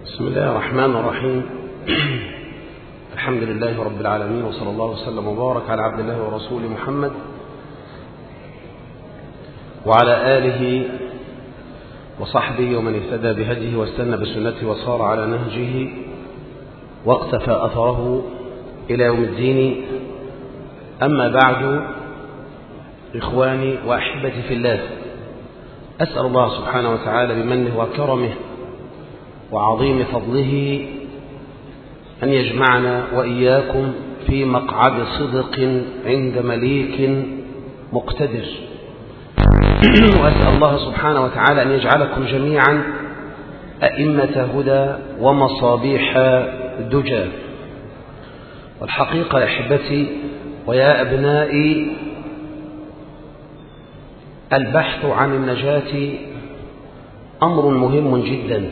بسم الله الرحمن الرحيم. الحمد لله رب العالمين، وصلى الله وسلم وبارك على عبد الله ورسوله محمد وعلى آله وصحبه ومن اهتدى بهديه واستنى بسنته وصار على نهجه واقتفى أثره إلى يوم الدين. أما بعد، إخواني وأحبتي في الله، أسأل الله سبحانه وتعالى بمنه وكرمه وعظيم فضله أن يجمعنا وإياكم في مقعد صدق عند مليك مقتدر، وأسأل الله سبحانه وتعالى أن يجعلكم جميعا أئمة هدى ومصابيح دجى. والحقيقة يا أحبتي ويا أبنائي، البحث عن النجاة أمر مهم جدا،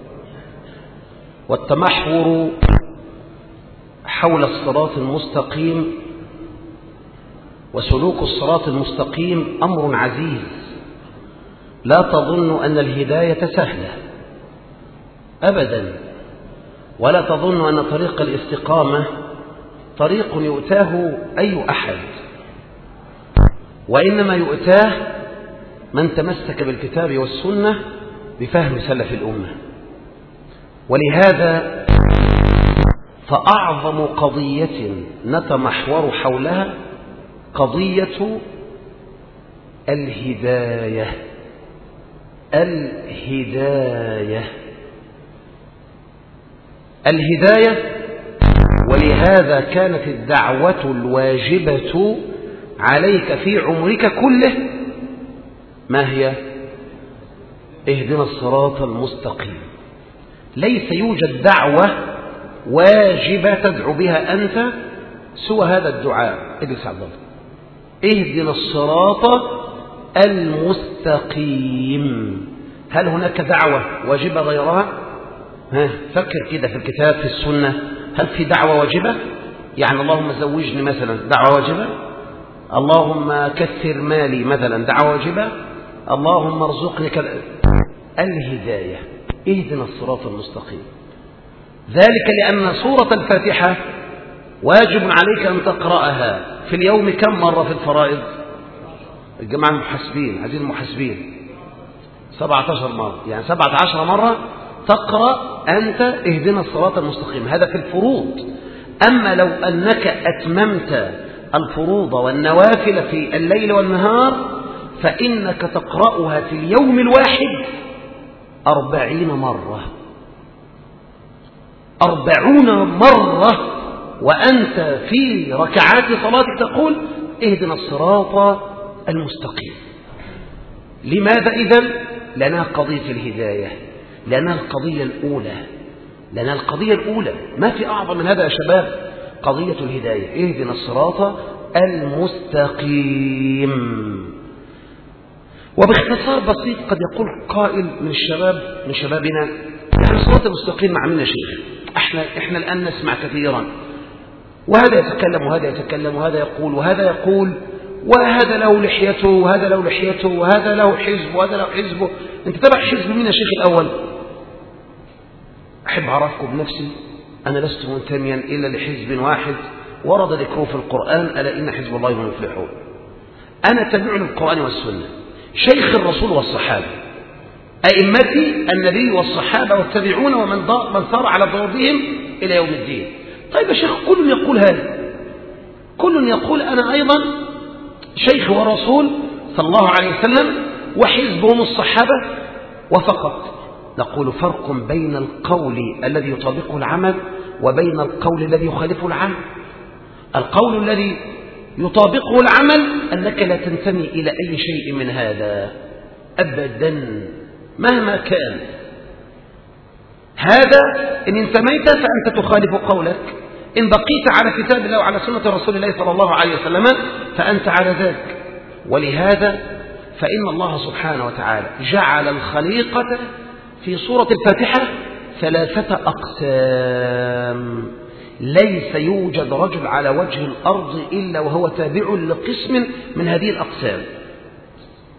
والتمحور حول الصراط المستقيم وسلوك الصراط المستقيم أمر عزيز. لا تظن أن الهداية سهلة أبدا، ولا تظن أن طريق الاستقامة طريق يؤتاه أي أحد، وإنما يؤتاه من تمسك بالكتاب والسنة بفهم سلف الأمة. ولهذا فأعظم قضية نتمحور حولها قضية الهداية. ولهذا كانت الدعوة الواجبة عليك في عمرك كله ما هي؟ اهدنا الصراط المستقيم. ليس يوجد دعوة واجبة تدعو بها أنت سوى هذا الدعاء. اجلس عبد الله، اهدنا الصراط المستقيم. هل هناك دعوة واجبة غيرها؟ فكر كده في الكتاب في السنة، هل في دعوة واجبة؟ يعني اللهم زوجني مثلا دعوة واجبة، اللهم كثر مالي مثلا دعوة واجبة، اللهم ارزقني كذا. الهداية، اهدنا الصراط المستقيم. ذلك لأن سورة الفاتحة واجب عليك أن تقرأها في اليوم كم مرة في الفرائض؟ الجماعة المحاسبين، عايزين المحاسبين، 17 مرة، يعني 17 مرة تقرأ أنت اهدنا الصراط المستقيم. هذا في الفروض. أما لو أنك أتممت الفروض والنوافل في الليل والنهار فإنك تقرأها في اليوم الواحد 40 مرة. 40 مرة وأنت في ركعات صلاتك تقول اهدنا الصراط المستقيم. لماذا إذن؟ لأنها قضية الهداية، لأنها القضية الأولى. ما في أعظم من هذا يا شباب، قضية الهداية. اهدنا الصراط المستقيم. وباختصار بسيط قد يقول قائل من شبابنا، يعني الصراط المستقيم مع مين يا شيخ؟ احنا الآن نسمع كثيرا، وهذا يتكلم وهذا يتكلم وهذا يقول وهذا يقول، وهذا له لحيته وهذا له لحيته وهذا له حزب وهذا له حزبه. انت تبع حزب مين يا شيخ الأول؟ أحب أعرفكم بنفسي، أنا لست منتميا إلا لحزب واحد ورد ذكره في القرآن، ألا إن حزب الله هم المفلحون. أنا تبع للقرآن والسنة، شيخ الرسول والصحابة، أئمتي النبي والصحابة والتابعون ومن سار على ضربهم إلى يوم الدين. طيب يا شيخ، كل يقول هذا، كل يقول أنا أيضا شيخ ورسول صلى الله عليه وسلم وحزبهم الصحابة وفقط. نقول فرق بين القول الذي يطابقه العمل وبين القول الذي يخالفه العمل. القول الذي يطابقه العمل أنك لا تنتمي إلى أي شيء من هذا أبدا مهما كان. هذا إن انتميت فأنت تخالف قولك، إن بقيت على كتاب الله وعلى سنة رسول الله صلى الله عليه وسلم فأنت على ذلك. ولهذا فإن الله سبحانه وتعالى جعل الخليقة في سورة الفاتحة 3 أقسام. ليس يوجد رجل على وجه الأرض إلا وهو تابع لقسم من هذه الأقسام.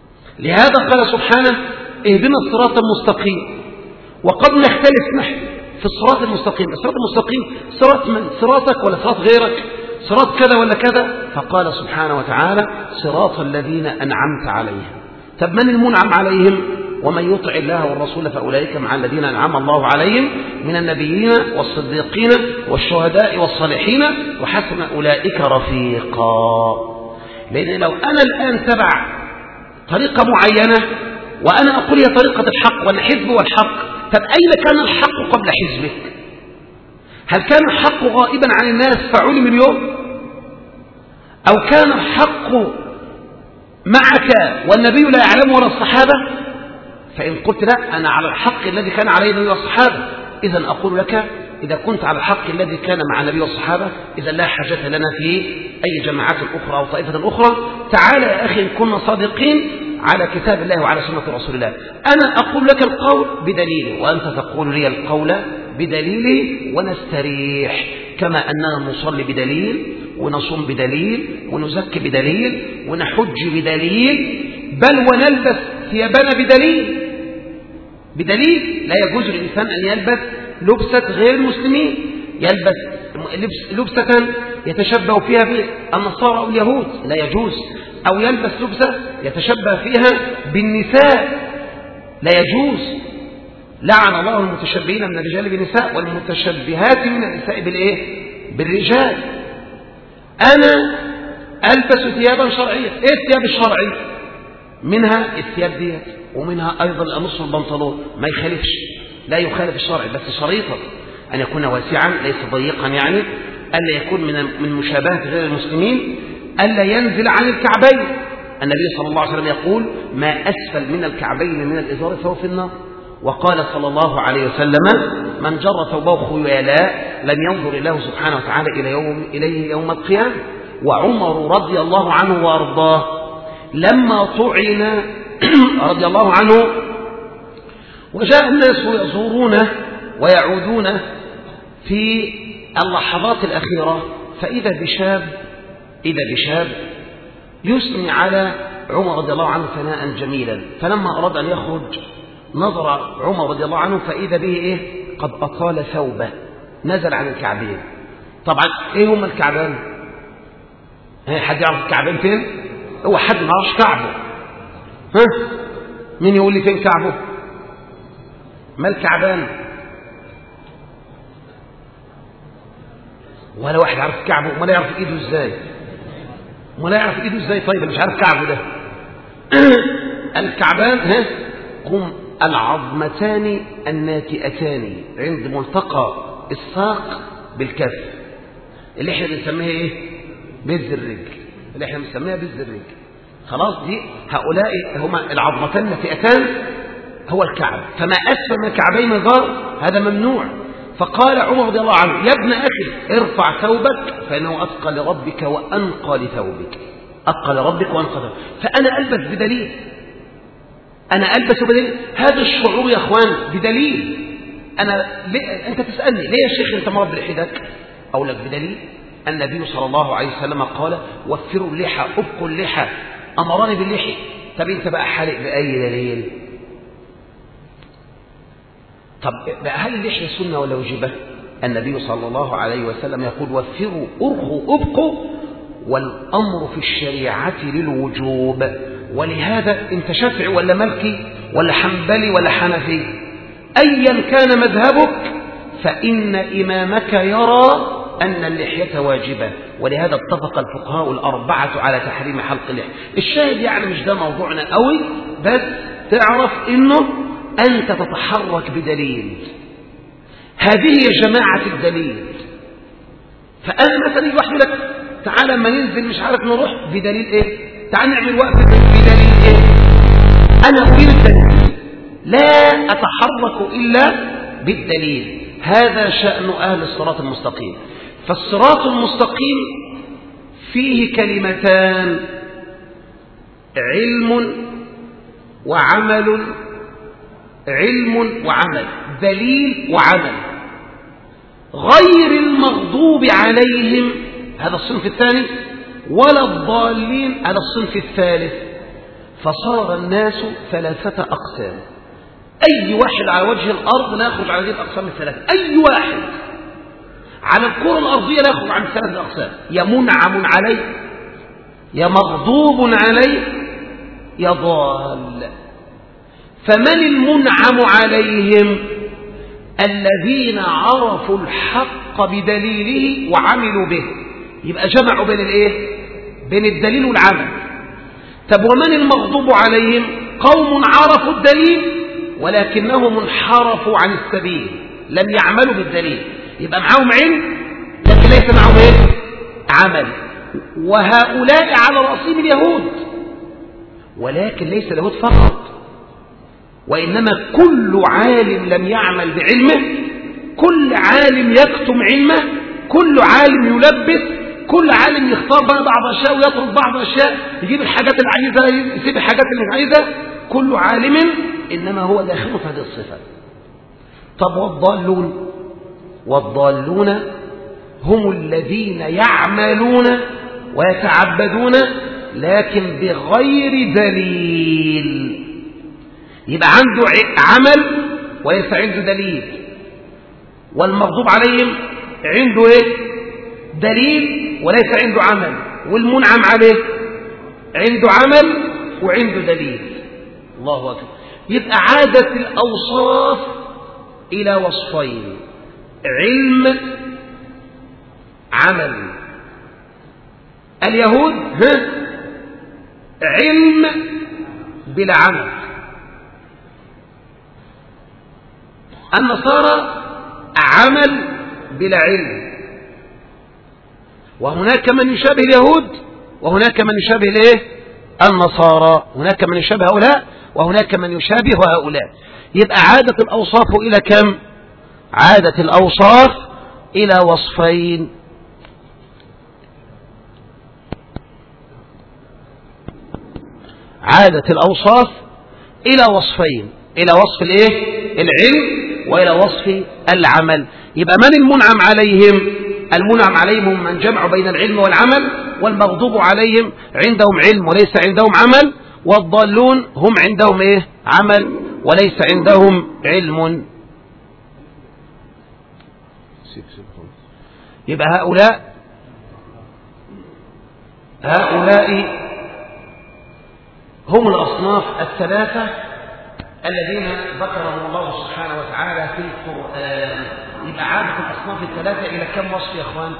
لهذا قال سبحانه اهدنا الصراط المستقيم. وقد نختلف نحن في الصراط المستقيم. الصراط المستقيم صراط من؟ صراطك ولا صراط غيرك؟ صراط كذا ولا كذا؟ فقال سبحانه وتعالى صراط الذين أنعمت عليهم. طب من المنعم عليهم؟ ومن يطع الله والرسول فأولئك مع الذين أنعم الله عليهم من النبيين والصديقين والشهداء والصالحين وحسن أولئك رفيقا. لأن لو أنا الآن تبع طريقة معينة وأنا أقول هي طريقة الحق وأنا حزب والحق، طب أين كان الحق قبل حزبك؟ هل كان الحق غائبا عن الناس فعلم اليوم؟ أو كان الحق معك والنبي لا يعلم ولا الصحابة؟ فإن قلت لا أنا على الحق الذي كان عليه النبي والصحابة، إذن أقول لك إذا كنت على الحق الذي كان مع النبي والصحابة إذا لا حاجة لنا في أي جماعات أخرى أو طائفة أخرى. تعال يا أخي إن كنا صادقين على كتاب الله وعلى سنة رسول الله، أنا أقول لك القول بدليله وأنت تقول لي القول بدليله ونستريح، كما أننا نصلي بدليل ونصوم بدليل ونزكي بدليل ونحج بدليل، بل ونلبس ثيابنا بدليل. لا يجوز للإنسان أن يلبس لبسة غير المسلمين، يلبس لبسة يتشبه فيها بالنصارى أو اليهود لا يجوز، أو يلبس لبسة يتشبه فيها بالنساء لا يجوز. لعن الله المتشبهين من الرجال بالنساء والمتشبهات من النساء بالرجال. أنا ألبس ثيابا شرعية. إيه الثياب الشرعي؟ منها الثياب دي ومنها أيضا القميص والبنطلون، ما يخالفش، لا يخالف الشرع، بس شريطة أن يكون واسعا ليس ضيقا، يعني ألا يكون من مشابهة غير المسلمين، ألا ينزل عن الكعبين. النبي صلى الله عليه وسلم يقول ما أسفل من الكعبين من الإزار فهو في النار. وقال صلى الله عليه وسلم من جر ثوبه خيلاء لم ينظر الله سبحانه وتعالى إليه يوم القيامة. وعمر رضي الله عنه وأرضاه لما طعن رضي الله عنه وجاء الناس يزورونه ويعودون في اللحظات الأخيرة، فإذا بشاب يثني على عمر رضي الله عنه ثناء جميلا، فلما أراد أن يخرج نظر عمر رضي الله عنه فإذا به قد أطال ثوبه نزل عن الكعبين. طبعا إيه هم الكعبان؟ حد يعرف الكعبين فين؟ هو حد ما يعرفش كعبه؟ مين يقول لي فين كعبه؟ ما الكعبان؟ ولا واحد يعرف كعبه، وما لا يعرف ايده ازاي؟ طيب مش عارف كعبه ده. الكعبان هم العظمتان الناتئتان عند ملتقى الساق بالكف، اللي احنا بنسميها بز الرجل، خلاص دي هؤلاء هما العظمتان الناتئتان هو الكعب، فما أسفل من الكعبين الغار هذا ممنوع. فقال عمر رضي الله عنه يا ابن أخي ارفع ثوبك فإنه أثقل لربك وأنقى لثوبك، فأنا ألبس بدليل، هذا الشعور يا أخوان بدليل. أنت تسألني ليه يا شيخ أنت مربي لحيتك؟ أقول لك بدليل. النبي صلى الله عليه وسلم قال وفروا اللحى، أبقوا اللحى، أمراني باللحي. طب أنت بقى حالق بأي دليل؟ طب بقى هل اللحية سنة ولا واجبة؟ النبي صلى الله عليه وسلم يقول وفروا أرخوا أبقوا، والأمر في الشريعة للوجوب. ولهذا أنت شافعي ولا مالكي ولا حنبلي ولا حنفي، أيا كان مذهبك فإن إمامك يرى أن اللحية واجبة، ولهذا اتفق الفقهاء الأربعة على تحريم حلق اللحية. الشاهد يعني مش ده موضوعنا قوي، بس تعرف إنه أنت تتحرك بدليل. هذه هي جماعة الدليل. فأنا مثلا يجي واحد لك تعالى ما ننزل مش عارف نروح بدليل إيه؟ تعال نعمل وقت بدليل إيه؟ أنا أريد الدليل، لا أتحرك إلا بالدليل. هذا شأن أهل الصراط المستقيم. فالصراط المستقيم فيه كلمتان: علم وعمل، دليل وعمل. غير المغضوب عليهم هذا الصنف الثاني، ولا الضالين هذا الصنف الثالث. فصار الناس ثلاثة أقسام: أي واحد على وجه الأرض لا يخرج على هذه الأقسام الثلاثة. أي واحد على الكرة الأرضية لا يخرج عن الثلاثة الأقسام: يا منعم عليه، يا مغضوب عليه، يا ضال. فمن المنعم عليهم؟ الذين عرفوا الحق بدليله وعملوا به. يبقى جمعوا بين الايه؟ بين الدليل والعمل. طب ومن المغضوب عليهم؟ قوم عرفوا الدليل ولكنهم انحرفوا عن السبيل، لم يعملوا بالدليل. يبقى معهم علم لكن ليس معهم ايه؟ عمل. وهؤلاء على رأسهم اليهود، ولكن ليس اليهود فقط، وإنما كل عالم لم يعمل بعلمه، كل عالم يكتم علمه، كل عالم يلبس، كل عالم يختار بعض أشياء ويترك بعض أشياء، يجيب الحاجات اللي عايزها يسيب الحاجات اللي مش عايزها. كل عالم إنما هو داخل في هذه الصفة. طب والضالون؟ والضالون هم الذين يعملون ويتعبدون لكن بغير دليل. يبقى عنده عمل وليس عنده دليل. والمغضوب عليهم عنده ايه؟ دليل وليس عنده عمل. والمنعم عليه عنده عمل وعنده دليل. الله أكبر. يبقى عادت الأوصاف إلى وصفين: علم، عمل. اليهود علم بلا عمل، النصارى عمل بلا علم. وهناك من يشابه اليهود وهناك من يشابه الايه؟ النصارى. هناك من يشابه هؤلاء وهناك من يشابه هؤلاء. يبقى عادت الأوصاف إلى كم؟ عادت الأوصاف إلى وصفين: عادت الأوصاف إلى وصفين، إلى وصف الايه؟ العلم وإلى وصف العمل. يبقى من المنعم عليهم؟ المنعم عليهم من جمعوا بين العلم والعمل. والمغضوب عليهم عندهم علم وليس عندهم عمل. والضالون هم عندهم ايه؟ عمل وليس عندهم علم. يبقى هؤلاء هم الأصناف الثلاثة الذين ذكرهم الله سبحانه وتعالى في القرآن. يبقى عادة الأصناف الثلاثة إلى كم وصف يا أخوان؟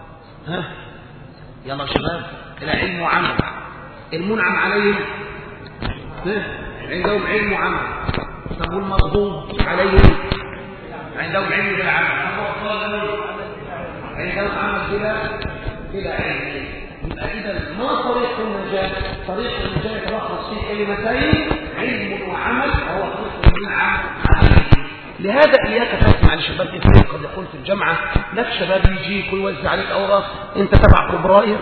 يلا شباب، إلى علم وعمل. المنعم عليهم عندهم علم وعمل. طب والمغضوب عليهم عندهم علم بلا عمل. عندهم عمل بلا علم. يبقى إذا ما طريق النجاة؟ طريق النجاة يتلخص في كلمتين: علم وعمل، وهو طريق المنعم عليه. لهذا إياك تسمع لشباب كثير قد يقول في الجامعة: لك شباب يجيك ويوزع عليك أوراق، أنت تبع كبرائر،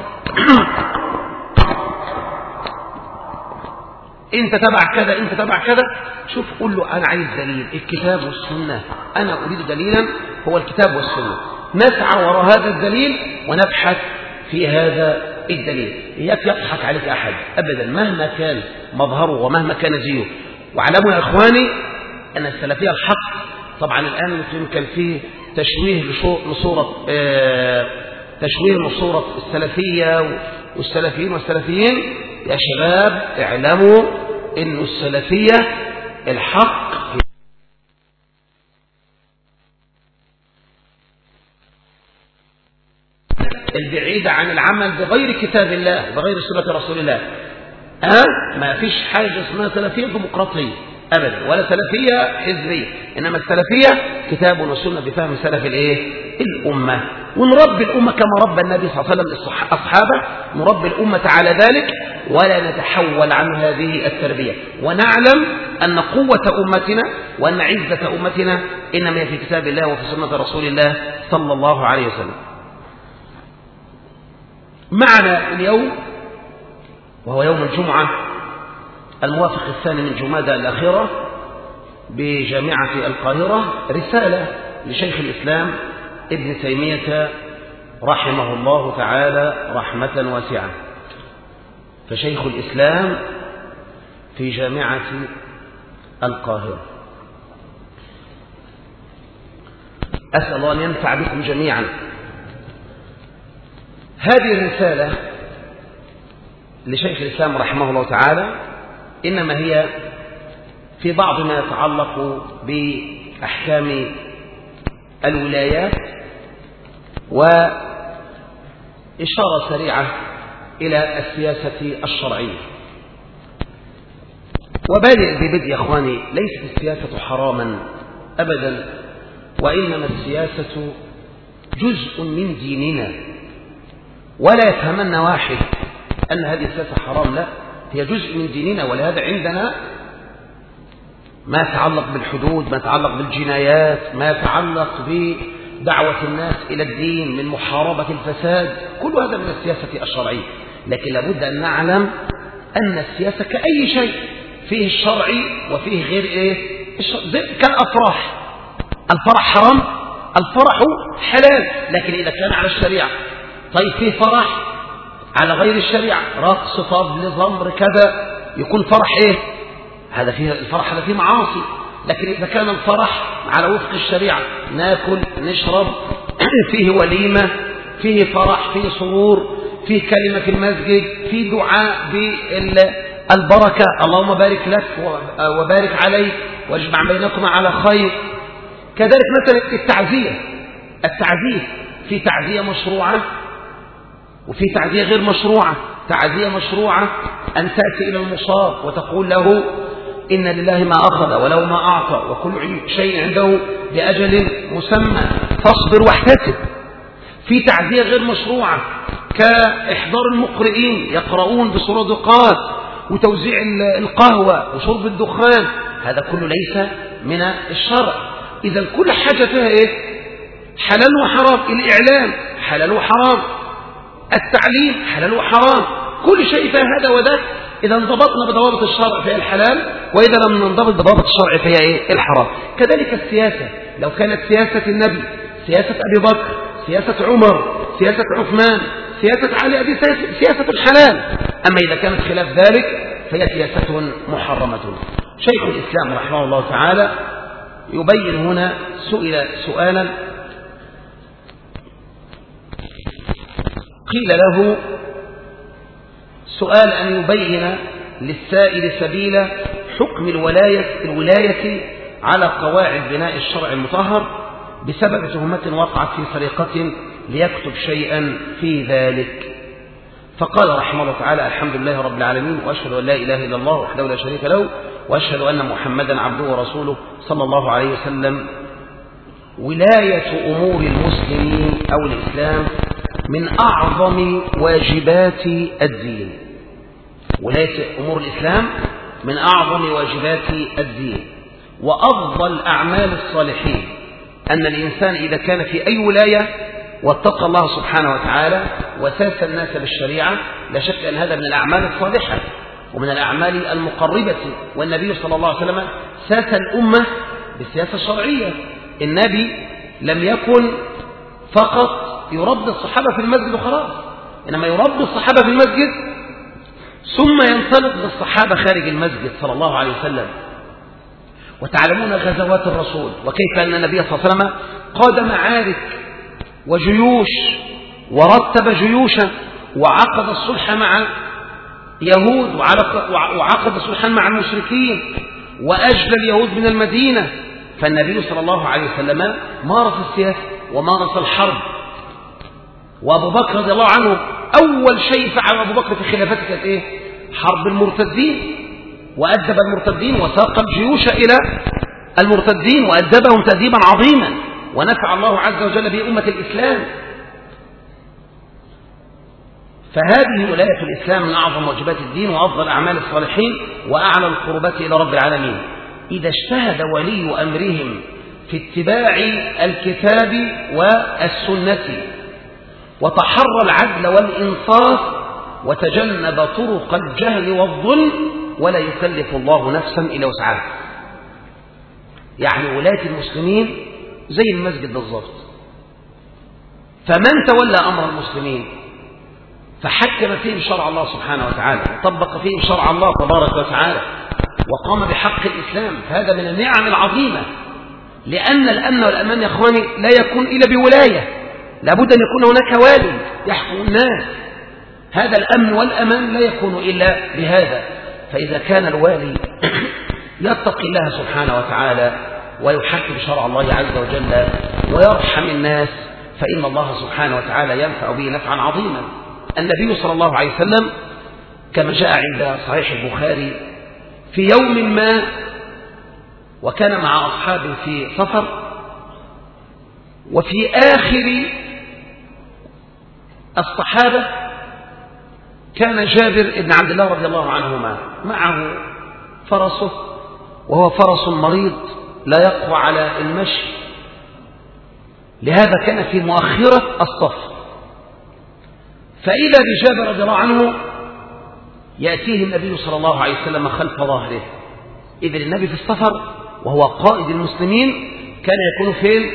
أنت تبع كذا، أنت تبع كذا. شوف، قل له: أنا عايز دليل، الكتاب والسنة. أنا أريد دليلا هو الكتاب والسنة. نسعى وراء هذا الدليل ونبحث في هذا الدليل. إياك يضحك عليك أحد أبدا مهما كان مظهره ومهما كان زيه. واعلموا يا إخواني أن السلفية الحق طبعا الآن يمكن فيه تشويه لصورة السلفية والسلفيين والسلفيين. يا شباب اعلموا أن السلفية الحق البعيدة عن العمل بغير كتاب الله بغير سنة رسول الله. ما فيش حاجة اسمها سلفية ديمقراطية أبدا، ولا سلفية حزبية، إنما السلفية كتاب وسنة بفهم سلف الأمة. ونربي الأمة كما ربى النبي صلى الله عليه وسلم أصحابه، نربي الأمة على ذلك ولا نتحول عن هذه التربية. ونعلم أن قوة أمتنا وأن عزة أمتنا إنما في كتاب الله وفي سنة رسول الله صلى الله عليه وسلم. معنا اليوم وهو يوم الجمعة الموافق 2 من جمادى الأخيرة بجامعة القاهرة رسالة لشيخ الإسلام ابن تيمية رحمه الله تعالى رحمة واسعة. فشيخ الإسلام في جامعة القاهرة أسأل الله أن ينفع بكم جميعا. هذه الرسالة لشيخ الإسلام رحمه الله تعالى إنما هي في بعض ما يتعلق بأحكام الولايات وإشارة سريعة إلى السياسة الشرعية. وبادئ ببدء يا أخواني، ليست السياسة حراما أبدا، وإنما السياسة جزء من ديننا، ولا يتهمن واحد أن هذه السياسة حرام، لا، هي جزء من ديننا. ولهذا عندنا ما يتعلق بالحدود، ما يتعلق بالجنايات، ما يتعلق بدعوة الناس إلى الدين، من محاربة الفساد، كل هذا من السياسة الشرعية. لكن لابد أن نعلم أن السياسة كأي شيء فيه الشرعي وفيه غير كالأفراح. الفرح حرام؟ الفرح حلال، لكن إذا كان على الشريعة. طيب فيه فرح على غير الشريعة، رقص، طبل، زمر، كذا، يكون فرح هذا فيه الفرح، هذا فيه معاصي. لكن إذا كان الفرح على وفق الشريعة، ناكل نشرب، فيه وليمة، فيه فرح، فيه سرور، فيه كلمة في المسجد، فيه دعاء بالبركة، اللهم بارك لك وبارك عليك واجمع بينكما على خير. كذلك مثلا التعزية، في تعزية مشروعة وفي تعزية غير مشروعة. تعزية مشروعة أن تأتي إلى المصاب وتقول له إن لله ما أخذ وله ما أعطى وكل شيء عنده بأجل مسمى فاصبر واحتسب. في تعزية غير مشروعة كإحضار المقرئين يقرؤون بصورة دقات وتوزيع القهوة وشرب الدخان، هذا كله ليس من الشرع. إذا كل حاجة فيها حلال وحرام. الإعلام حلال وحرام، التعليم حلال وحرام، كل شيء فيها هذا وذاك. إذا انضبطنا بضوابط الشرع فهي الحلال، وإذا لم ننضبط بضوابط الشرع فهي الحرام. كذلك السياسة، لو كانت سياسة النبي، سياسة أبي بكر، سياسة عمر، سياسة عثمان، سياسة علي، هذه سياسة الحلال. أما إذا كانت خلاف ذلك فهي سياسة محرمة. شيخ الإسلام رحمه الله تعالى يبين هنا، سئل سؤالا قيل له سؤال أن يبين للسائل سبيل حكم الولاية على قواعد بناء الشرع المطهر بسبب تهمة وقعت في سرقة ليكتب شيئا في ذلك. فقال رحمه الله تعالى: الحمد لله رب العالمين، وأشهد أن لا إله إلا الله وحده لا شريك له، وأشهد أن محمدا عبده ورسوله صلى الله عليه وسلم. ولاية أمور المسلمين أو الإسلام من أعظم واجبات الدين. ولاية أمور الإسلام من أعظم واجبات الدين وأفضل أعمال الصالحين. أن الإنسان إذا كان في أي ولاية واتقى الله سبحانه وتعالى وساس الناس بالشريعة، لا شك أن هذا من الأعمال الصالحة ومن الأعمال المقربة. والنبي صلى الله عليه وسلم ساس الأمة بالسياسة الشرعية. النبي لم يكن فقط يربي الصحابة في المسجد وخلاص، إنما يربي الصحابة في المسجد ثم ينطلق بالصحابة خارج المسجد صلى الله عليه وسلم. وتعلمون غزوات الرسول وكيف أن النبي صلى الله عليه وسلم قاد معارك وجيوش ورتب جيوشا وعقد الصلح مع يهود وعقد صلحا مع المشركين وأجلى اليهود من المدينة. فالنبي صلى الله عليه وسلم مارس السياسة ومارس الحرب. وأبو بكر رضي الله عنه أول شيء فعل أبو بكر في خلافته كانت حرب المرتدين، وأدب المرتدين وساق الجيوش إلى المرتدين وأدبهم تأديبا عظيما، ونفع الله عز وجل بأمة الإسلام. فهذه ولاية الإسلام من أعظم واجبات الدين وأفضل أعمال الصالحين وأعلى القربات إلى رب العالمين. إذا اجتهد ولي أمرهم في اتباع الكتاب والسنة وتحرى العدل والإنصاف وتجنب طرق الجهل والظلم ولا يكلف الله نفسا إلا وسعها. يعني ولاية المسلمين زي المسجد بالضبط، فمن تولى أمر المسلمين فحكم فيه شرع الله سبحانه وتعالى وطبق فيه شرع الله تبارك وتعالى وقام بحق الإسلام، فهذا من النعم العظيمة. لأن الأمن والأمان يا أخواني لا يكون إلا بولاية، لابد أن يكون هناك والي يحكم الناس. هذا الأمن والأمان لا يكون إلا بهذا. فإذا كان الوالي يتقي الله سبحانه وتعالى ويحكم شرع الله عز وجل ويرحم الناس، فإن الله سبحانه وتعالى ينفع به نفعا عظيما. النبي صلى الله عليه وسلم كما جاء عند صحيح البخاري في يوم ما وكان مع أصحابه في سفر، وفي آخر الصحابة كان جابر بن عبد الله رضي الله عنهما معه فرسه، وهو فرس مريض لا يقوى على المشي، لهذا كان في مؤخرة الصف. فإذا بجابر رضي الله عنه يأتيه النبي صلى الله عليه وسلم خلف ظهره، إذن النبي في السفر وهو قائد المسلمين كان يكون فين؟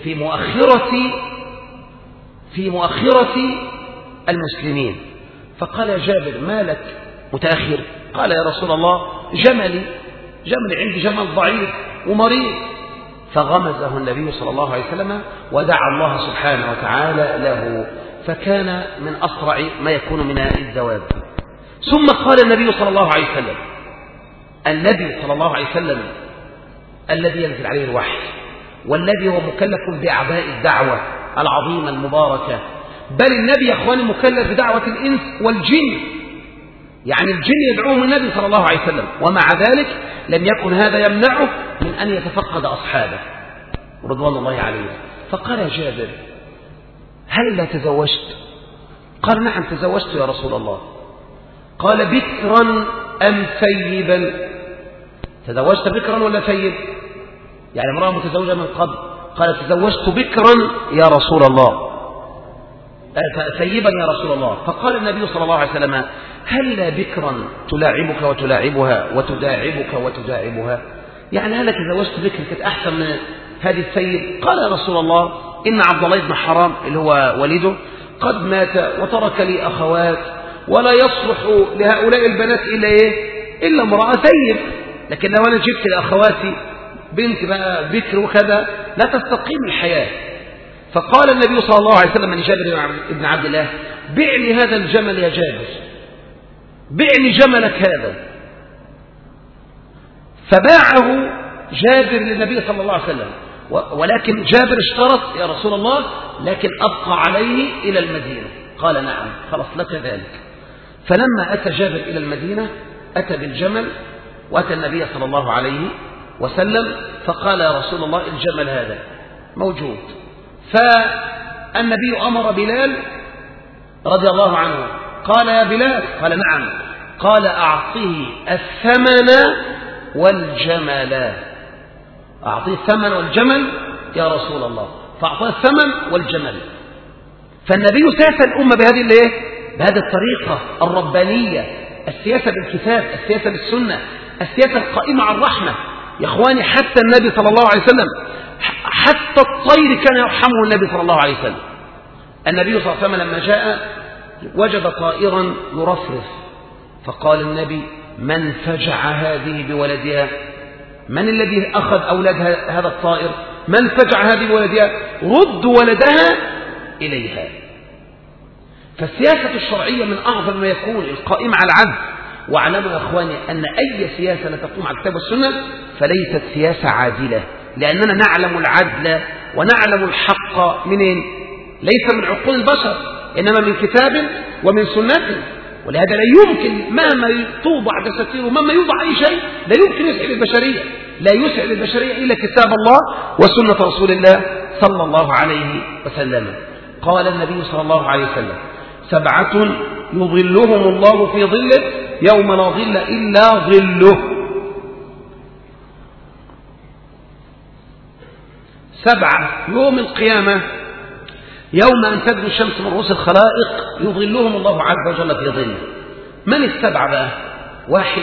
في مؤخرة المسلمين. فقال يا جابر ما لك متأخر؟ قال يا رسول الله جملي عندي جمل ضعيف ومريض. فغمزه النبي صلى الله عليه وسلم ودعا الله سبحانه وتعالى له، فكان من أسرع ما يكون من الذواب. ثم قال النبي صلى الله عليه وسلم، النبي صلى الله عليه وسلم الذي ينزل عليه الوحي والذي هو مكلف بأعباء الدعوة العظيمة المباركة، بل النبي يا أخواني مكلف بدعوة الإنس والجن، يعني الجن يدعوهم النبي صلى الله عليه وسلم، ومع ذلك لم يكن هذا يمنعه من أن يتفقد أصحابه رضوان الله عليه. فقال يا جابر هل لا تزوجت؟ قال نعم تزوجت يا رسول الله. قال بكرا أم ثيبا؟ تزوجت بكرا ولا ثيب؟ يعني امرأة متزوجة من قبل. قال تزوجت بكرا يا رسول الله، ثيبا يا رسول الله. فقال النبي صلى الله عليه وسلم هل بكرا تلاعبك وتلاعبها وتداعبك وتداعبها؟ يعني هل تزوجت بكر كانت أحسن من هذه الثيب؟ قال يا رسول الله إن عبد الله بن حرام اللي هو والده قد مات وترك لي أخوات، ولا يصلح لهؤلاء البنات إلا امرأة ثيب، لكن لو أنا جبت لأخواتي بنت بقى بكر وكذا لا تستقيم الحياة. فقال النبي صلى الله عليه وسلم لجابر بن عبد الله بعني هذا الجمل يا جابر، بعني جملك هذا. فباعه جابر للنبي صلى الله عليه وسلم، ولكن جابر اشترط يا رسول الله لكن أبقى عليه إلى المدينة. قال نعم خلاص لك ذلك. فلما أتى جابر إلى المدينة أتى بالجمل وأتى النبي صلى الله عليه وسلم فقال يا رسول الله الجمل هذا موجود. فالنبي أمر بلال رضي الله عنه قال يا بلال، قال نعم، قال أعطيه الثمن والجمل، أعطيه الثمن والجمل يا رسول الله. فأعطاه الثمن والجمل. فالنبي سياسة الأمة بهذه الطريقة الربانية، السياسة بالكتاب، السياسة بالسنة، السياسة القائمة على الرحمة. يا إخواني حتى النبي صلى الله عليه وسلم حتى الطير كان يرحمه النبي صلى الله عليه وسلم. النبي صلى الله عليه وسلم لما جاء وجد طائرا يرفرف، فقال النبي من فجع هذه بولدها؟ من الذي أخذ أولاد هذا الطائر؟ من فجع هذه بولدها؟ رد ولدها إليها. فالسياسة الشرعية من أعظم ما يكون القائمة على العدل. واعلموا يا أخواني أن أي سياسة لا تقوم على الكتاب والسنة فليست سياسة عادلة، لأننا نعلم العدل ونعلم الحق منين؟ ليس من عقول البشر، إنما من كتاب ومن سنة. ولهذا لا يمكن مهما توضع دساتير ومهما يوضع أي شيء لا يمكن يسعد البشرية، لا يسعد البشرية إلا كتاب الله وسنة رسول الله صلى الله عليه وسلم. قال النبي صلى الله عليه وسلم 7 يظلهم الله في ظله يوم لا ظل إلا ظله. 7 يوم القيامة يوم أن تدنو الشمس من رؤوس الخلائق يظلهم الله عز وجل في ظله. من ال7 بقى؟ 1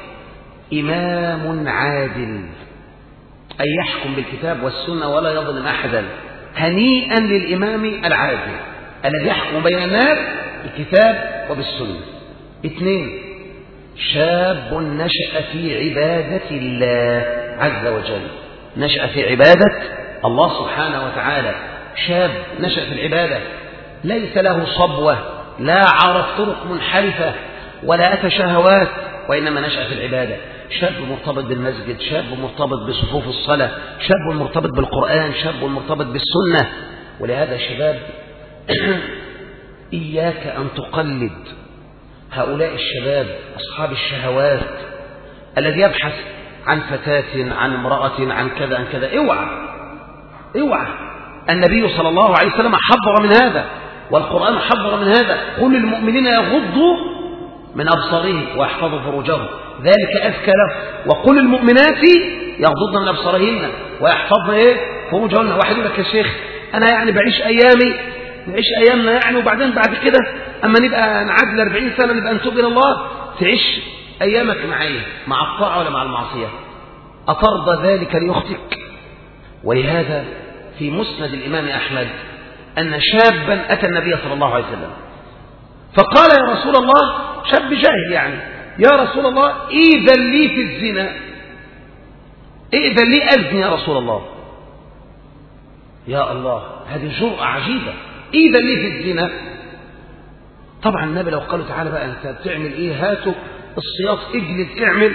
إمام عادل أن يحكم بالكتاب والسنة ولا يظلم أحدا. هنيئا للإمام العادل الذي يحكم بين الناس بالكتاب وبالسنة. 2 شاب نشأ في عبادة الله عز وجل نشأ في عبادة الله سبحانه وتعالى، شاب نشأ في العبادة ليس له صبوة، لا عرف طرق منحرفة ولا أتى شهوات، وإنما نشأ في العبادة، شاب مرتبط بالمسجد، شاب مرتبط بصفوف الصلاة، شاب مرتبط بالقرآن، شاب مرتبط بالسنة. ولهذا شباب إياك أن تقلد هؤلاء الشباب أصحاب الشهوات الذي يبحث عن فتاة، عن امرأة، عن كذا عن كذا. اوعى. النبي صلى الله عليه وسلم حذر من هذا، والقرآن حذر من هذا. قل للمؤمنين يغضوا من أبصارهم ويحفظوا فروجهم ذلك أزكى لهم، وقل للمؤمنات يغضضن من أبصارهن ويحفظن فروجهن. واحد يقول لك يا شيخ أنا يعني بعيش أيامنا يعني، وبعدين بعد كده أما نبقى نعدل 40 سنة نبقى نتوب إلى الله. تعيش أيامك معي مع الطاعة ولا مع المعصية؟ أترضى ذلك لأختك؟ ولهذا في مسند الإمام أحمد أن شابا أتى النبي صلى الله عليه وسلم فقال يا رسول الله، شاب جاهل يعني، يا رسول الله إذن لي في الزنا، إذن لي أزني يا رسول الله. يا الله، هذه جرأة عجيبة، إذن لي في الزنا. طبعا النبي لو قالوا تعالى بقى أنت بتعمل إيه، هاتوا السياط اجلد اعمل،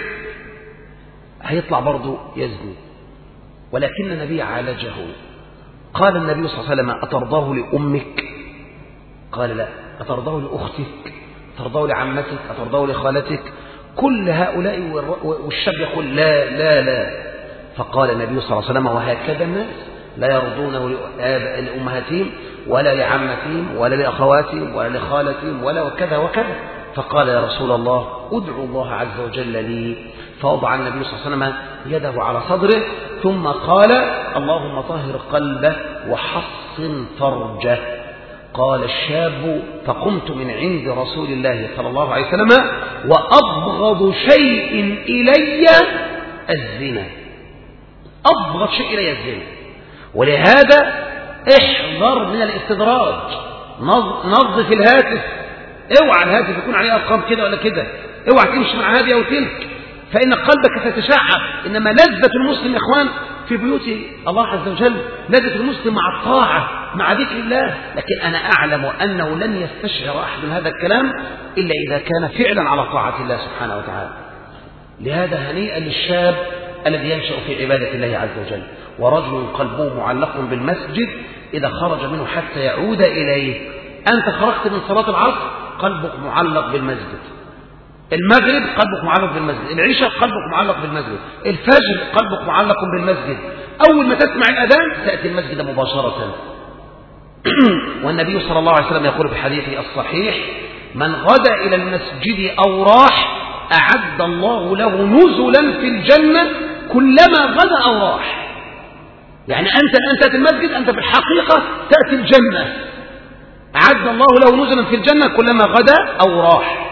هيطلع برضه يزني. ولكن النبي عالجه. قال النبي صلى الله عليه وسلم أترضاه لأمك؟ قال لا. أترضاه لأختك؟ أترضاه لعمتك؟ أترضاه لخالتك؟ كل هؤلاء، والشاب يقول لا لا لا. فقال النبي صلى الله عليه وسلم وهكذا الناس لا يرضون لأمهاتهم ولا لعمتهم ولا لأخواتهم ولا لخالتهم ولا وكذا وكذا. فقال يا رسول الله ادعو الله عز وجل لي. فوضع النبي صلى الله عليه وسلم يده على صدره ثم قال اللهم طهر قلبه وحصن فرجه. قال الشاب فقمت من عند رسول الله صلى الله عليه وسلم وأبغض شيء إلي الزنا، أبغض شيء إلي الزنا. ولهذا احذر من الاستدراج، نظف الهاتف، اوعى الهاتف يكون عليه أرقام كده ولا كده، اوعى تمشي مع هذه أو تلك، فإن قلبك ستتشعب. إنما لذة المسلم يا إخوان في بيوت الله عز وجل، لذة المسلم مع الطاعة مع ذكر الله. لكن أنا أعلم أنه لن يستشعر أحد هذا الكلام إلا إذا كان فعلا على طاعة الله سبحانه وتعالى. لهذا هنيئا للشاب الذي ينشأ في عبادة الله عز وجل. ورجل قلبه معلق بالمسجد إذا خرج منه حتى يعود إليه. أنت خرجت من صلاة العصر قلبك معلق بالمسجد، المغرب قلبك معلق بالمسجد، العشاء قلبك معلق بالمسجد، الفجر قلبك معلق بالمسجد. أول ما تسمع الأذان تأتي المسجد مباشرة. والنبي صلى الله عليه وسلم يقول في حديثه الصحيح من غدا إلى المسجد أو راح أعد الله له نزلا في الجنة كلما غدا أو راح. يعني أنت الآن تأتي المسجد، أنت في الحقيقة تأتي الجنة، أعد الله له نزلا في الجنة كلما غدا أو راح.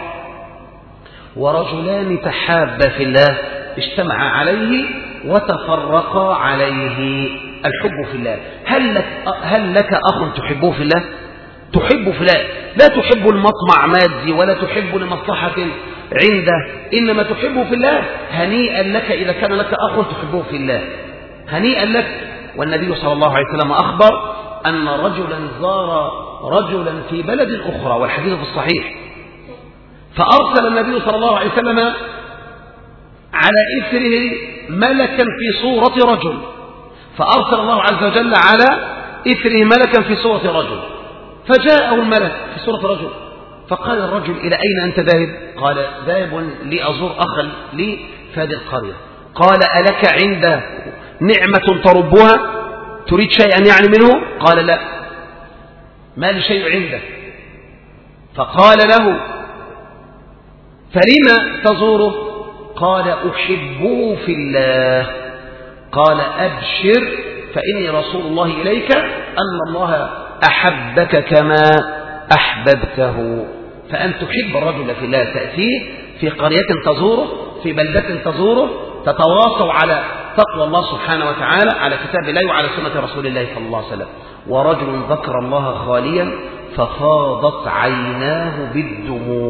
ورجلان تحابا في الله اجتمعا عليه وتفرقا عليه. الحب في الله. هل لك أخ تحبه في الله؟ تحب في الله، لا تحب المطمع مادي ولا تحب لمصلحة عنده، إنما تحبه في الله. هنيئا لك إذا كان لك أخ تحبه في الله، هنيئا لك. والنبي صلى الله عليه وسلم أخبر أن رجلا زار رجلا في بلد أخرى، والحديث في الصحيح، فأرسل النبي صلى الله عليه وسلم على إثره ملكا في صورة رجل، فأرسل الله عز وجل على إثره ملكا في صورة رجل، فجاءه الملك في صورة رجل، فقال الرجل إلى أين أنت ذاهب؟ قال ذاهب لأزور أخا لي في هذه القرية. قال ألك عند نعمة تربها؟ تريد شيئا يعني منه؟ قال لا، ما لي شيء عنده. فقال له فلما تزوره؟ قال أحبه في الله. قال أبشر فإني رسول الله إليك أن الله أحبك كما أحببته. فأن تحب الرجل في الله تأتيه في قرية تزوره، في بلدة تزوره، تتواصوا على تقوى الله سبحانه وتعالى، على كتاب الله وعلى سنة رسول الله صلى الله عليه وسلم. ورجل ذكر الله خاليا ففاضت عيناه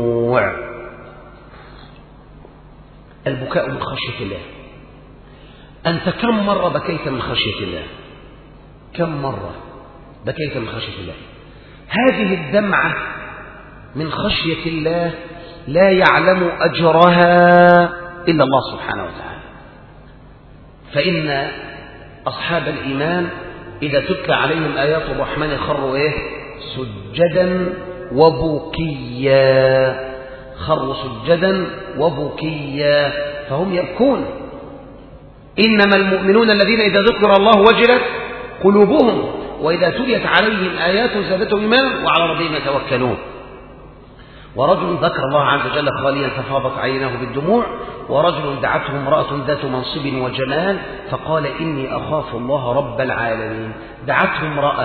بالدموع. البكاء من خشية الله، أنت كم مرة بكيت من خشية الله؟ كم مرة بكيت من خشية الله؟ هذه الدمعة من خشية الله لا يعلم أجرها إلا الله سبحانه وتعالى. فإن أصحاب الإيمان إذا تتلى عليهم آيات الرحمن خروا سجدا وبكيا، خروا سجدا وبكيا، فهم يبكون. إنما المؤمنون الذين إذا ذكر الله وجلت قلوبهم وإذا تليت عليهم آيات زادتهم إيمانا وعلى ربهم يتوكلون. ورجل ذكر الله عز وجل خاليا ففاضت عيناه بالدموع، ورجل دعته امرأة ذات منصب وجمال فقال إني أخاف الله رب العالمين. دعته امرأة